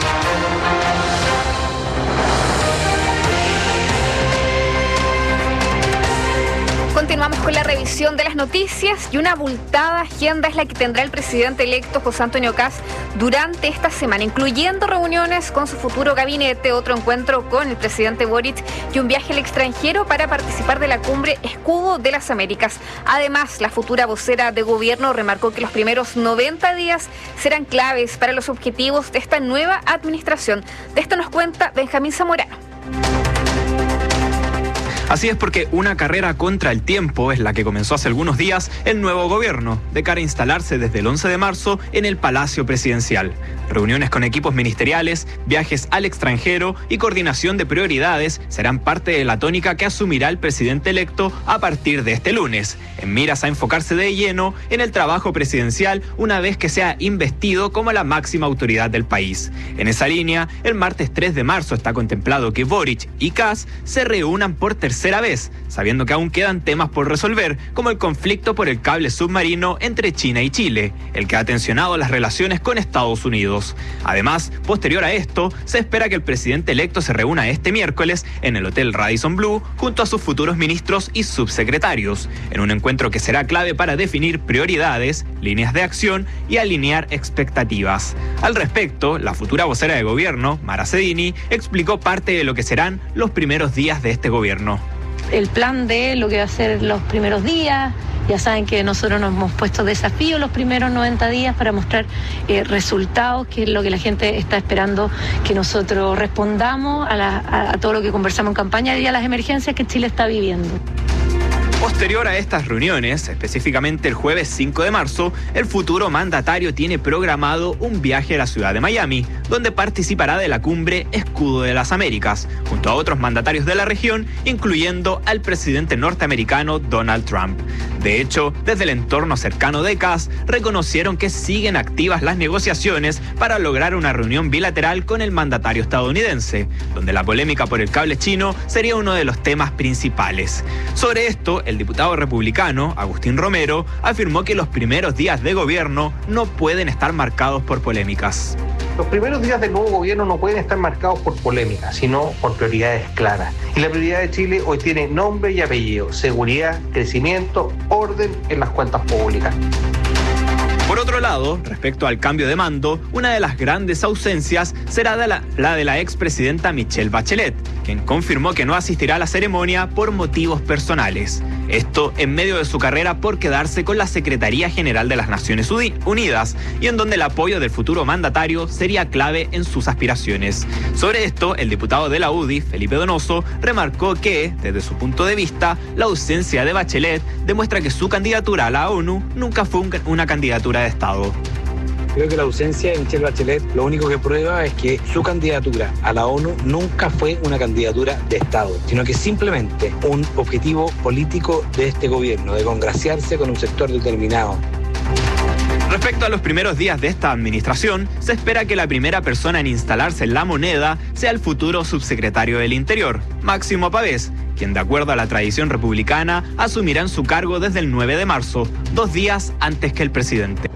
Continuamos con la revisión de las noticias y una abultada agenda es la que tendrá el presidente electo José Antonio Kast durante esta semana, incluyendo reuniones con su futuro gabinete, otro encuentro con el presidente Boric y un viaje al extranjero para participar de la cumbre Escudo de las Américas. Además, la futura vocera de gobierno remarcó que los primeros 90 días serán claves para los objetivos de esta nueva administración. De esto nos cuenta Benjamín Zamorano. Así es, porque una carrera contra el tiempo es la que comenzó hace algunos días el nuevo gobierno, de cara a instalarse desde el 11 de marzo en el Palacio Presidencial. Reuniones con equipos ministeriales, viajes al extranjero y coordinación de prioridades serán parte de la tónica que asumirá el presidente electo a partir de este lunes, en miras a enfocarse de lleno en el trabajo presidencial una vez que sea investido como la máxima autoridad del país. En esa línea, el martes 3 de marzo está contemplado que Boric y Kast se reúnan por tercera vez, sabiendo que aún quedan temas por resolver, como el conflicto por el cable submarino entre China y Chile, el que ha tensionado las relaciones con Estados Unidos. Además, posterior a esto, se espera que el presidente electo se reúna este miércoles en el Hotel Radisson Blu junto a sus futuros ministros y subsecretarios, en un encuentro que será clave para definir prioridades, líneas de acción y alinear expectativas. Al respecto, la futura vocera de gobierno, Mara Cedini, explicó parte de lo que serán los primeros días de este gobierno. El plan de lo que va a ser los primeros días. Ya saben que nosotros nos hemos puesto desafío los primeros 90 días para mostrar resultados, que es lo que la gente está esperando, que nosotros respondamos a todo lo que conversamos en campaña y a las emergencias que Chile está viviendo. Posterior a estas reuniones, específicamente el jueves 5 de marzo, el futuro mandatario tiene programado un viaje a la ciudad de Miami, donde participará de la cumbre Escudo de las Américas, junto a otros mandatarios de la región, incluyendo al presidente norteamericano Donald Trump. De hecho, desde el entorno cercano de Kast, reconocieron que siguen activas las negociaciones para lograr una reunión bilateral con el mandatario estadounidense, donde la polémica por el cable chino sería uno de los temas principales. Sobre esto, el diputado republicano, Agustín Romero, afirmó que los primeros días de gobierno no pueden estar marcados por polémicas. Los primeros días del nuevo gobierno no pueden estar marcados por polémicas, sino por prioridades claras. Y la prioridad de Chile hoy tiene nombre y apellido: seguridad, crecimiento, orden en las cuentas públicas. Por otro lado, respecto al cambio de mando, una de las grandes ausencias será la de la expresidenta Michelle Bachelet, quien confirmó que no asistirá a la ceremonia por motivos personales. Esto en medio de su carrera por quedarse con la Secretaría General de las Naciones Unidas, y en donde el apoyo del futuro mandatario sería clave en sus aspiraciones. Sobre esto, el diputado de la UDI, Felipe Donoso, remarcó que, desde su punto de vista, la ausencia de Bachelet demuestra que su candidatura a la ONU nunca fue una candidatura de Estado. Creo que la ausencia de Michelle Bachelet lo único que prueba es que su candidatura a la ONU nunca fue una candidatura de Estado, sino que simplemente un objetivo político de este gobierno, de congraciarse con un sector determinado. Respecto a los primeros días de esta administración, se espera que la primera persona en instalarse en la moneda sea el futuro subsecretario del Interior, Máximo Pavés, quien, de acuerdo a la tradición republicana, asumirá en su cargo desde el 9 de marzo, 2 días antes que el presidente.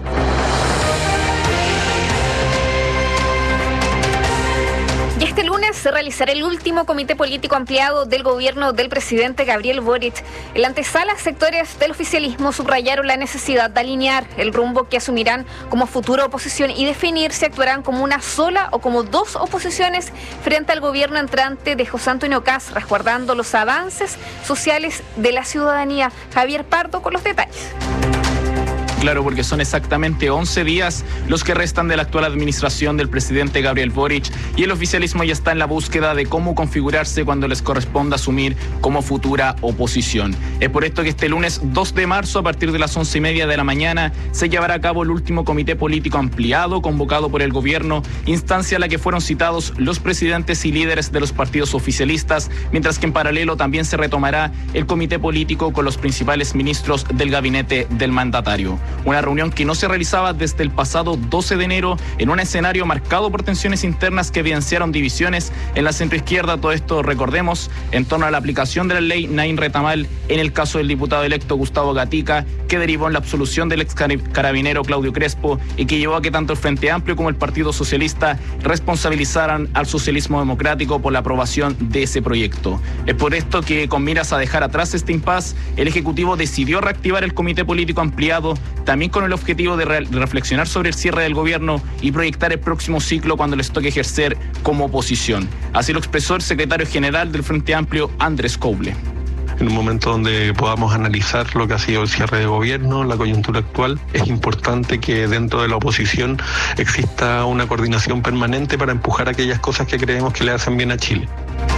Este lunes se realizará el último comité político ampliado del gobierno del presidente Gabriel Boric. En la antesala, sectores del oficialismo subrayaron la necesidad de alinear el rumbo que asumirán como futura oposición y definir si actuarán como una sola o como dos oposiciones frente al gobierno entrante de José Antonio Kast, resguardando los avances sociales de la ciudadanía. Javier Pardo con los detalles. Claro, porque son exactamente 11 días los que restan de la actual administración del presidente Gabriel Boric y el oficialismo ya está en la búsqueda de cómo configurarse cuando les corresponda asumir como futura oposición. Es por esto que este lunes 2 de marzo, a partir de las 11:30 de la mañana, se llevará a cabo el último comité político ampliado convocado por el gobierno, instancia a la que fueron citados los presidentes y líderes de los partidos oficialistas, mientras que en paralelo también se retomará el comité político con los principales ministros del gabinete del mandatario. Una reunión que no se realizaba desde el pasado 12 de enero en un escenario marcado por tensiones internas que evidenciaron divisiones en la centroizquierda. Todo esto, recordemos, en torno a la aplicación de la ley Naín Retamal en el caso del diputado electo Gustavo Gatica, que derivó en la absolución del ex carabinero Claudio Crespo y que llevó a que tanto el Frente Amplio como el Partido Socialista responsabilizaran al socialismo democrático por la aprobación de ese proyecto. Es por esto que, con miras a dejar atrás este impasse, el Ejecutivo decidió reactivar el comité político ampliado, también con el objetivo de reflexionar sobre el cierre del gobierno y proyectar el próximo ciclo cuando les toque ejercer como oposición. Así lo expresó el secretario general del Frente Amplio, Andrés Couble. En un momento donde podamos analizar lo que ha sido el cierre de gobierno, la coyuntura actual, es importante que dentro de la oposición exista una coordinación permanente para empujar aquellas cosas que creemos que le hacen bien a Chile.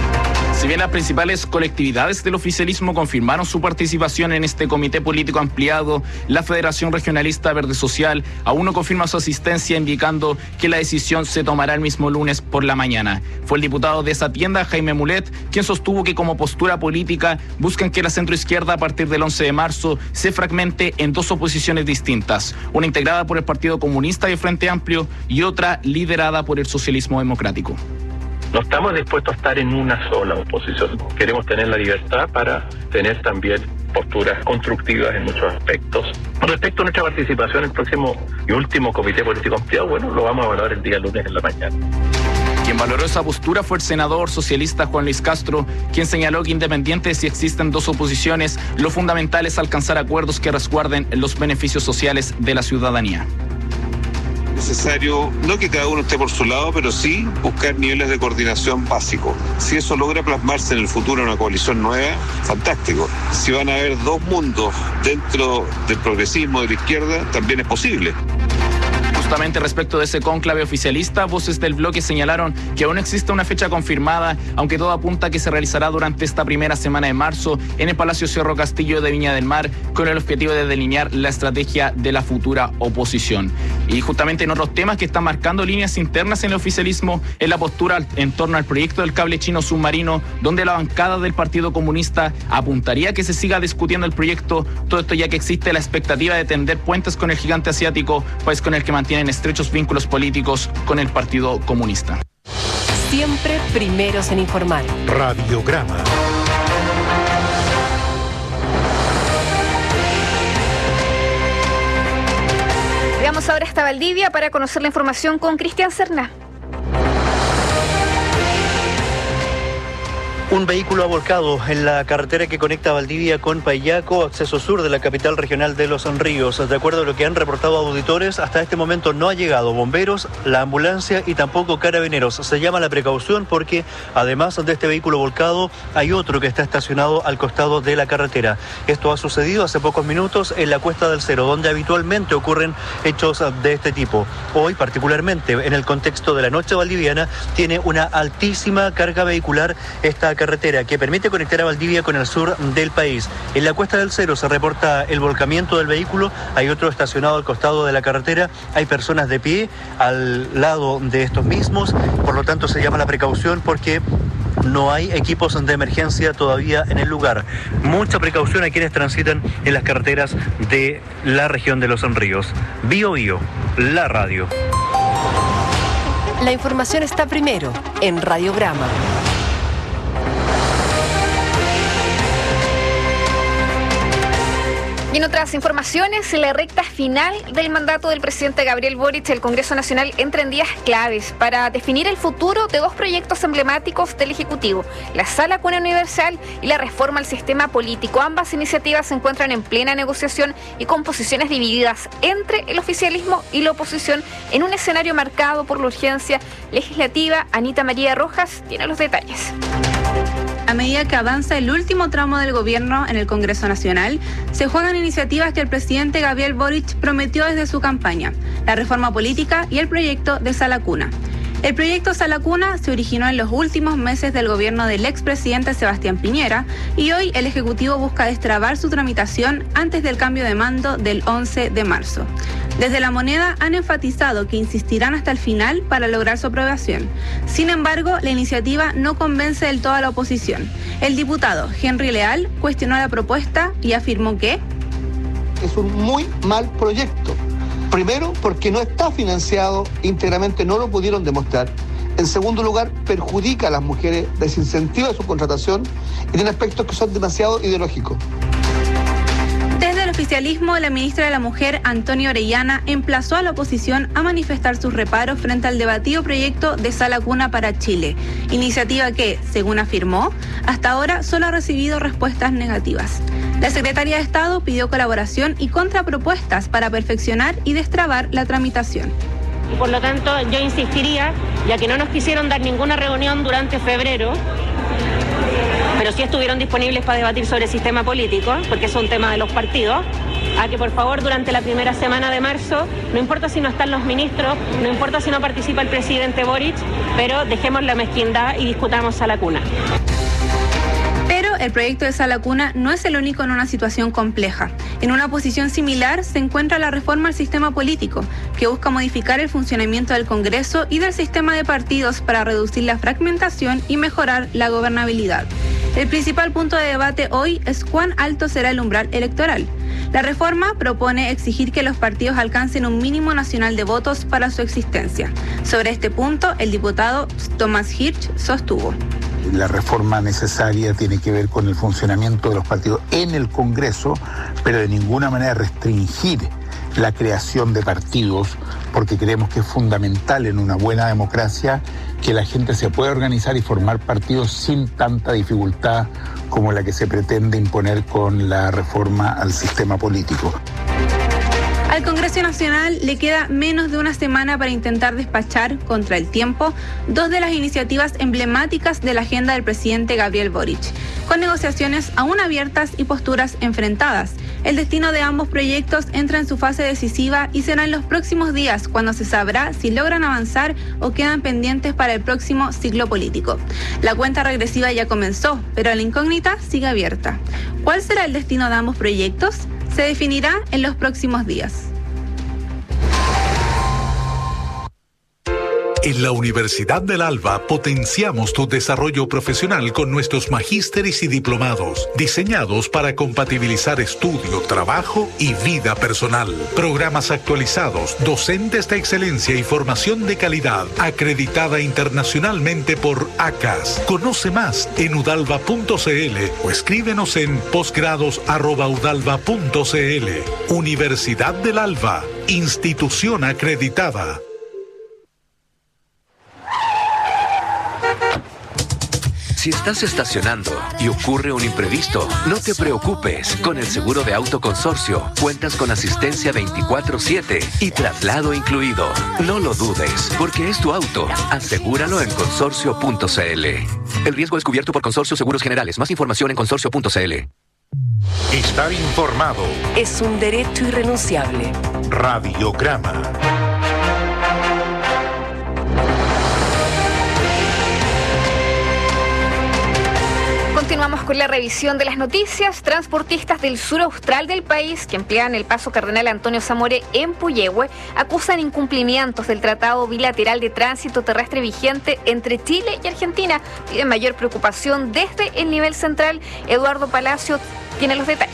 Si bien las principales colectividades del oficialismo confirmaron su participación en este comité político ampliado, la Federación Regionalista Verde Social aún no confirma su asistencia, indicando que la decisión se tomará el mismo lunes por la mañana. Fue el diputado de esa tienda, Jaime Mulet, quien sostuvo que como postura política buscan que la centroizquierda a partir del 11 de marzo se fragmente en dos oposiciones distintas, una integrada por el Partido Comunista y el Frente Amplio y otra liderada por el Socialismo Democrático. No estamos dispuestos a estar en una sola oposición. Queremos tener la libertad para tener también posturas constructivas en muchos aspectos. Respecto a nuestra participación en el próximo y último comité político ampliado, bueno, lo vamos a evaluar el día lunes en la mañana. Quien valoró esa postura fue el senador socialista Juan Luis Castro, quien señaló que independiente de si existen dos oposiciones, lo fundamental es alcanzar acuerdos que resguarden los beneficios sociales de la ciudadanía. Necesario, no que cada uno esté por su lado, pero sí buscar niveles de coordinación básicos. Si eso logra plasmarse en el futuro en una coalición nueva, fantástico. Si van a haber dos mundos dentro del progresismo de la izquierda, también es posible. Justamente respecto de ese cónclave oficialista, voces del bloque señalaron que aún no existe una fecha confirmada, aunque todo apunta a que se realizará durante esta primera semana de marzo en el Palacio Cerro Castillo de Viña del Mar, con el objetivo de delinear la estrategia de la futura oposición. Y justamente en otros temas que están marcando líneas internas en el oficialismo, es la postura en torno al proyecto del cable chino submarino, donde la bancada del Partido Comunista apuntaría a que se siga discutiendo el proyecto, todo esto ya que existe la expectativa de tender puentes con el gigante asiático, país con el que mantienen estrechos vínculos políticos con el Partido Comunista. Siempre primeros en informar. Radiograma. Llegamos ahora hasta Valdivia para conocer la información con Cristian Serna. Un vehículo ha volcado en la carretera que conecta Valdivia con Payaco, acceso sur de la capital regional de Los Ríos. De acuerdo a lo que han reportado auditores, hasta este momento no ha llegado bomberos, la ambulancia y tampoco carabineros. Se llama la precaución porque además de este vehículo volcado hay otro que está estacionado al costado de la carretera. Esto ha sucedido hace pocos minutos en la Cuesta del Cero, donde habitualmente ocurren hechos de este tipo. Hoy, particularmente en el contexto de la noche valdiviana, tiene una altísima carga vehicular esta carretera que permite conectar a Valdivia con el sur del país. En la Cuesta del Cero se reporta el volcamiento del vehículo, hay otro estacionado al costado de la carretera, hay personas de pie al lado de estos mismos, por lo tanto se llama la precaución porque no hay equipos de emergencia todavía en el lugar. Mucha precaución a quienes transitan en las carreteras de la región de Los Ríos. Bio Bio, la radio. La información está primero en Radiograma. Y en otras informaciones, en la recta final del mandato del presidente Gabriel Boric, el Congreso Nacional entra en días claves para definir el futuro de dos proyectos emblemáticos del Ejecutivo, la Sala Cuna Universal y la reforma al sistema político. Ambas iniciativas se encuentran en plena negociación y con posiciones divididas entre el oficialismo y la oposición en un escenario marcado por la urgencia legislativa. Anita María Rojas tiene los detalles. A medida que avanza el último tramo del gobierno en el Congreso Nacional, se juegan iniciativas que el presidente Gabriel Boric prometió desde su campaña: la reforma política y el proyecto de Sala Cuna. El proyecto Sala Cuna se originó en los últimos meses del gobierno del expresidente Sebastián Piñera y hoy el Ejecutivo busca destrabar su tramitación antes del cambio de mando del 11 de marzo. Desde La Moneda han enfatizado que insistirán hasta el final para lograr su aprobación. Sin embargo, la iniciativa no convence del todo a la oposición. El diputado Henry Leal cuestionó la propuesta y afirmó que es un muy mal proyecto. Primero, porque no está financiado íntegramente, no lo pudieron demostrar. En segundo lugar, perjudica a las mujeres, desincentiva su contratación y tiene aspectos que son demasiado ideológicos. Desde el oficialismo, la ministra de la Mujer, Antonia Orellana, emplazó a la oposición a manifestar sus reparos frente al debatido proyecto de Sala Cuna para Chile, iniciativa que, según afirmó, hasta ahora solo ha recibido respuestas negativas. La Secretaría de Estado pidió colaboración y contrapropuestas para perfeccionar y destrabar la tramitación. Y por lo tanto, yo insistiría, ya que no nos quisieron dar ninguna reunión durante febrero, pero sí estuvieron disponibles para debatir sobre el sistema político, porque es un tema de los partidos, a que por favor durante la primera semana de marzo, no importa si no están los ministros, no importa si no participa el presidente Boric, pero dejemos la mezquindad y discutamos Sala Cuna. Pero el proyecto de Sala Cuna no es el único en una situación compleja. En una posición similar se encuentra la reforma al sistema político, que busca modificar el funcionamiento del Congreso y del sistema de partidos para reducir la fragmentación y mejorar la gobernabilidad. El principal punto de debate hoy es cuán alto será el umbral electoral. La reforma propone exigir que los partidos alcancen un mínimo nacional de votos para su existencia. Sobre este punto, el diputado Tomás Hirsch sostuvo: la reforma necesaria tiene que ver con el funcionamiento de los partidos en el Congreso, pero de ninguna manera restringir la creación de partidos, porque creemos que es fundamental en una buena democracia que la gente se pueda organizar y formar partidos sin tanta dificultad como la que se pretende imponer con la reforma al sistema político. Al Congreso Nacional le queda menos de una semana para intentar despachar, contra el tiempo, dos de las iniciativas emblemáticas de la agenda del presidente Gabriel Boric, con negociaciones aún abiertas y posturas enfrentadas. El destino de ambos proyectos entra en su fase decisiva y será en los próximos días cuando se sabrá si logran avanzar o quedan pendientes para el próximo ciclo político. La cuenta regresiva ya comenzó, pero la incógnita sigue abierta. ¿Cuál será el destino de ambos proyectos? Se definirá en los próximos días. En la Universidad del Alba potenciamos tu desarrollo profesional con nuestros magísteres y diplomados, diseñados para compatibilizar estudio, trabajo y vida personal. Programas actualizados, docentes de excelencia y formación de calidad, acreditada internacionalmente por ACAS. Conoce más en udalva.cl o escríbenos en posgrados@udalva.cl. Universidad del Alba, institución acreditada. Si estás estacionando y ocurre un imprevisto, no te preocupes. Con el seguro de auto Consorcio, cuentas con asistencia 24/7 y traslado incluido. No lo dudes, porque es tu auto. Asegúralo en consorcio.cl. El riesgo es cubierto por Consorcio Seguros Generales. Más información en consorcio.cl. Estar informado es un derecho irrenunciable. Radiograma. Continuamos con la revisión de las noticias. Transportistas del sur austral del país que emplean el paso Cardenal Antonio Zamore en Puyehue acusan incumplimientos del Tratado Bilateral de Tránsito Terrestre vigente entre Chile y Argentina. Piden mayor preocupación desde el nivel central. Eduardo Palacio tiene los detalles.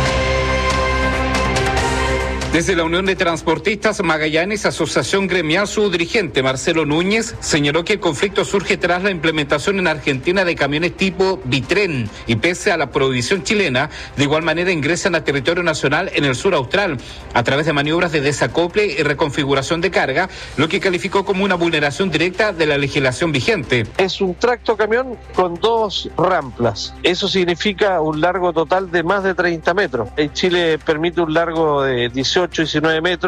Desde la Unión de Transportistas Magallanes, Asociación Gremial, su dirigente Marcelo Núñez señaló que el conflicto surge tras la implementación en Argentina de camiones tipo Bitren y pese a la prohibición chilena, de igual manera ingresan a territorio nacional en el sur austral a través de maniobras de desacople y reconfiguración de carga, lo que calificó como una vulneración directa de la legislación vigente. Es un tractocamión con 2 ramplas. Eso significa un largo total de más de 30 metros. En Chile permite un largo de 18-19 metros.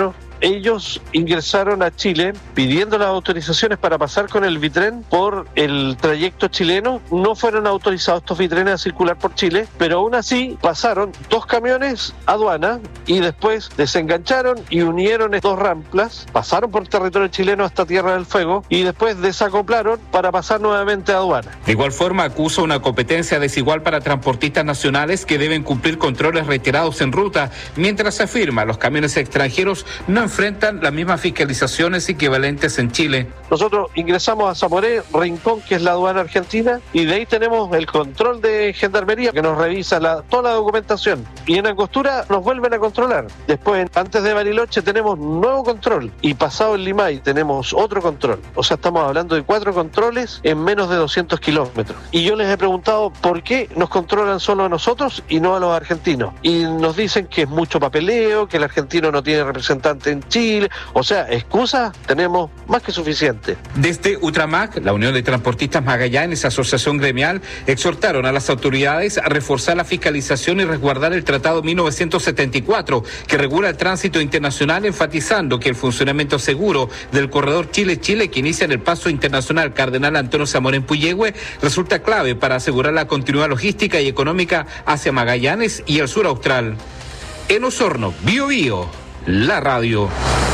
ellos ingresaron a Chile pidiendo las autorizaciones para pasar con el Vitren por el trayecto chileno. No fueron autorizados estos Vitrenes a circular por Chile, pero aún así pasaron 2 camiones a aduana y después desengancharon y unieron 2 ramplas, pasaron por territorio chileno hasta Tierra del Fuego y después desacoplaron para pasar nuevamente a aduana. De igual forma, acusa una competencia desigual para transportistas nacionales que deben cumplir controles reiterados en ruta, mientras afirma los camiones extranjeros no enfrentan las mismas fiscalizaciones equivalentes en Chile. Nosotros ingresamos a Zamoré, Rincón, que es la aduana argentina, y de ahí tenemos el control de Gendarmería que nos revisa toda la documentación. Y en Angostura nos vuelven a controlar. Después, antes de Bariloche, tenemos nuevo control. Y pasado el Limay tenemos otro control. O sea, estamos hablando de 4 controles en menos de 200 kilómetros. Y yo les he preguntado por qué nos controlan solo a nosotros y no a los argentinos. Y nos dicen que es mucho papeleo, que el argentino no tiene representante en Chile. O sea, excusas tenemos más que suficiente. Desde Ultramac, la Unión de Transportistas Magallanes, asociación gremial, exhortaron a las autoridades a reforzar la fiscalización y resguardar el Tratado 1974, que regula el tránsito internacional, enfatizando que el funcionamiento seguro del corredor Chile-Chile, que inicia en el paso internacional Cardenal Antonio Zamora en Puyehue, resulta clave para asegurar la continuidad logística y económica hacia Magallanes y el sur austral. En Osorno, Bío Bío, la radio.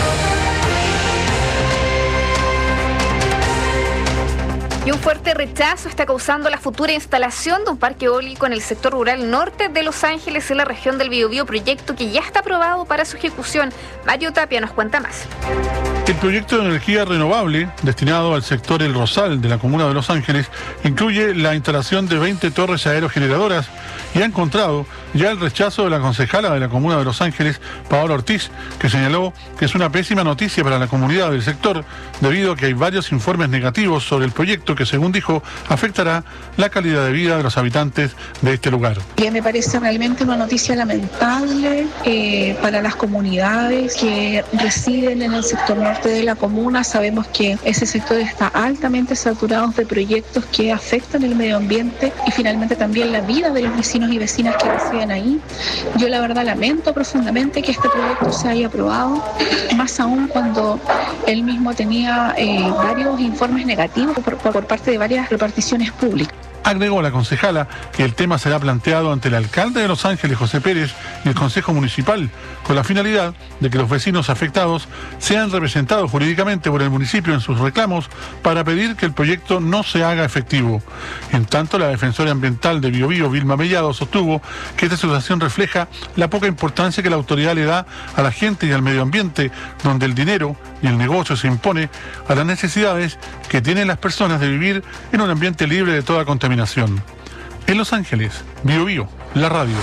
Y un fuerte rechazo está causando la futura instalación de un parque eólico en el sector rural norte de Los Ángeles, en la región del Biobío, proyecto que ya está aprobado para su ejecución. Mario Tapia nos cuenta más. El proyecto de energía renovable, destinado al sector El Rosal de la comuna de Los Ángeles, incluye la instalación de 20 torres aerogeneradoras y ha encontrado ya el rechazo de la concejala de la comuna de Los Ángeles, Paola Ortiz, que señaló que es una pésima noticia para la comunidad del sector, debido a que hay varios informes negativos sobre el proyecto que, según dijo, afectará la calidad de vida de los habitantes de este lugar. Me parece realmente una noticia lamentable para las comunidades que residen en el sector norte de la comuna. Sabemos que ese sector está altamente saturado de proyectos que afectan el medio ambiente y finalmente también la vida de los vecinos y vecinas que residen ahí. Yo la verdad lamento profundamente que este proyecto se haya aprobado, más aún cuando él mismo tenía varios informes negativos por parte de varias reparticiones públicas. Agregó la concejala que el tema será planteado ante el alcalde de Los Ángeles, José Pérez, y el Consejo Municipal, con la finalidad de que los vecinos afectados sean representados jurídicamente por el municipio en sus reclamos para pedir que el proyecto no se haga efectivo. En tanto, la defensora ambiental de Biobío, Vilma Mellado, sostuvo que esta situación refleja la poca importancia que la autoridad le da a la gente y al medio ambiente, donde el dinero y el negocio se impone a las necesidades que tienen las personas de vivir en un ambiente libre de toda contaminación. En Los Ángeles, Bío Bío, la radio.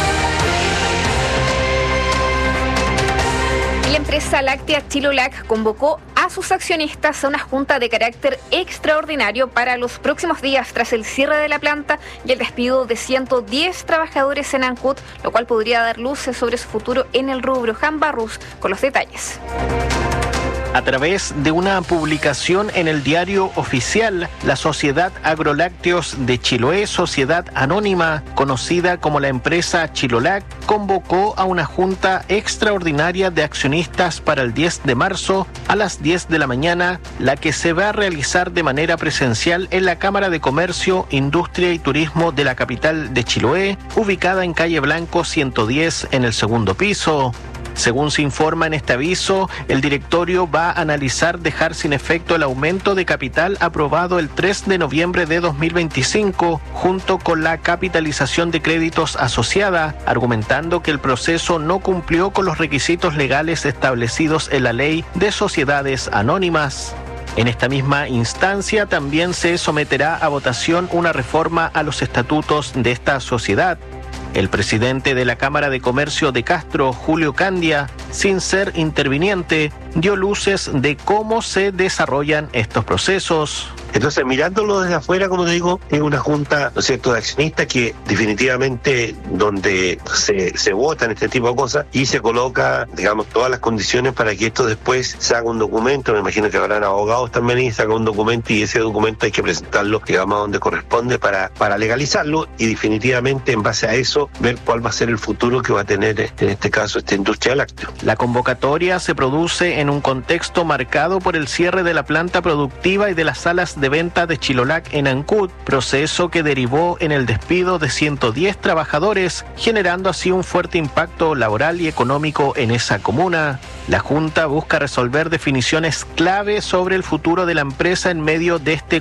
La empresa láctea Chilolac convocó a sus accionistas a una junta de carácter extraordinario para los próximos días tras el cierre de la planta y el despido de 110 trabajadores en Ancud, lo cual podría dar luces sobre su futuro en el rubro. Jan Barrus con los detalles. A través de una publicación en el diario oficial, la Sociedad Agrolácteos de Chiloé, sociedad anónima conocida como la empresa Chilolac, convocó a una junta extraordinaria de accionistas para el 10 de marzo a las 10 de la mañana, la que se va a realizar de manera presencial en la Cámara de Comercio, Industria y Turismo de la capital de Chiloé, ubicada en calle Blanco 110 en el segundo piso. Según se informa en este aviso, el directorio va a analizar dejar sin efecto el aumento de capital aprobado el 3 de noviembre de 2025, junto con la capitalización de créditos asociada, argumentando que el proceso no cumplió con los requisitos legales establecidos en la Ley de Sociedades Anónimas. En esta misma instancia también se someterá a votación una reforma a los estatutos de esta sociedad. El presidente de la Cámara de Comercio de Castro, Julio Candia, sin ser interviniente, dio luces de cómo se desarrollan estos procesos. Entonces, mirándolo desde afuera, como te digo, es una junta, ¿no es cierto?, de accionistas que definitivamente donde se votan este tipo de cosas y se coloca, digamos, todas las condiciones para que esto después se haga un documento. Me imagino que habrán abogados también y se haga un documento, y ese documento hay que presentarlo, digamos, a donde corresponde para legalizarlo, y definitivamente en base a eso ver cuál va a ser el futuro que va a tener en este caso esta industria láctea. La convocatoria se produce en un contexto marcado por el cierre de la planta productiva y de las salas de venta de Chilolac en Ancud, proceso que derivó en el despido de 110 trabajadores, generando así un fuerte impacto laboral y económico en esa comuna. La Junta busca resolver definiciones clave sobre el futuro de la empresa en medio de este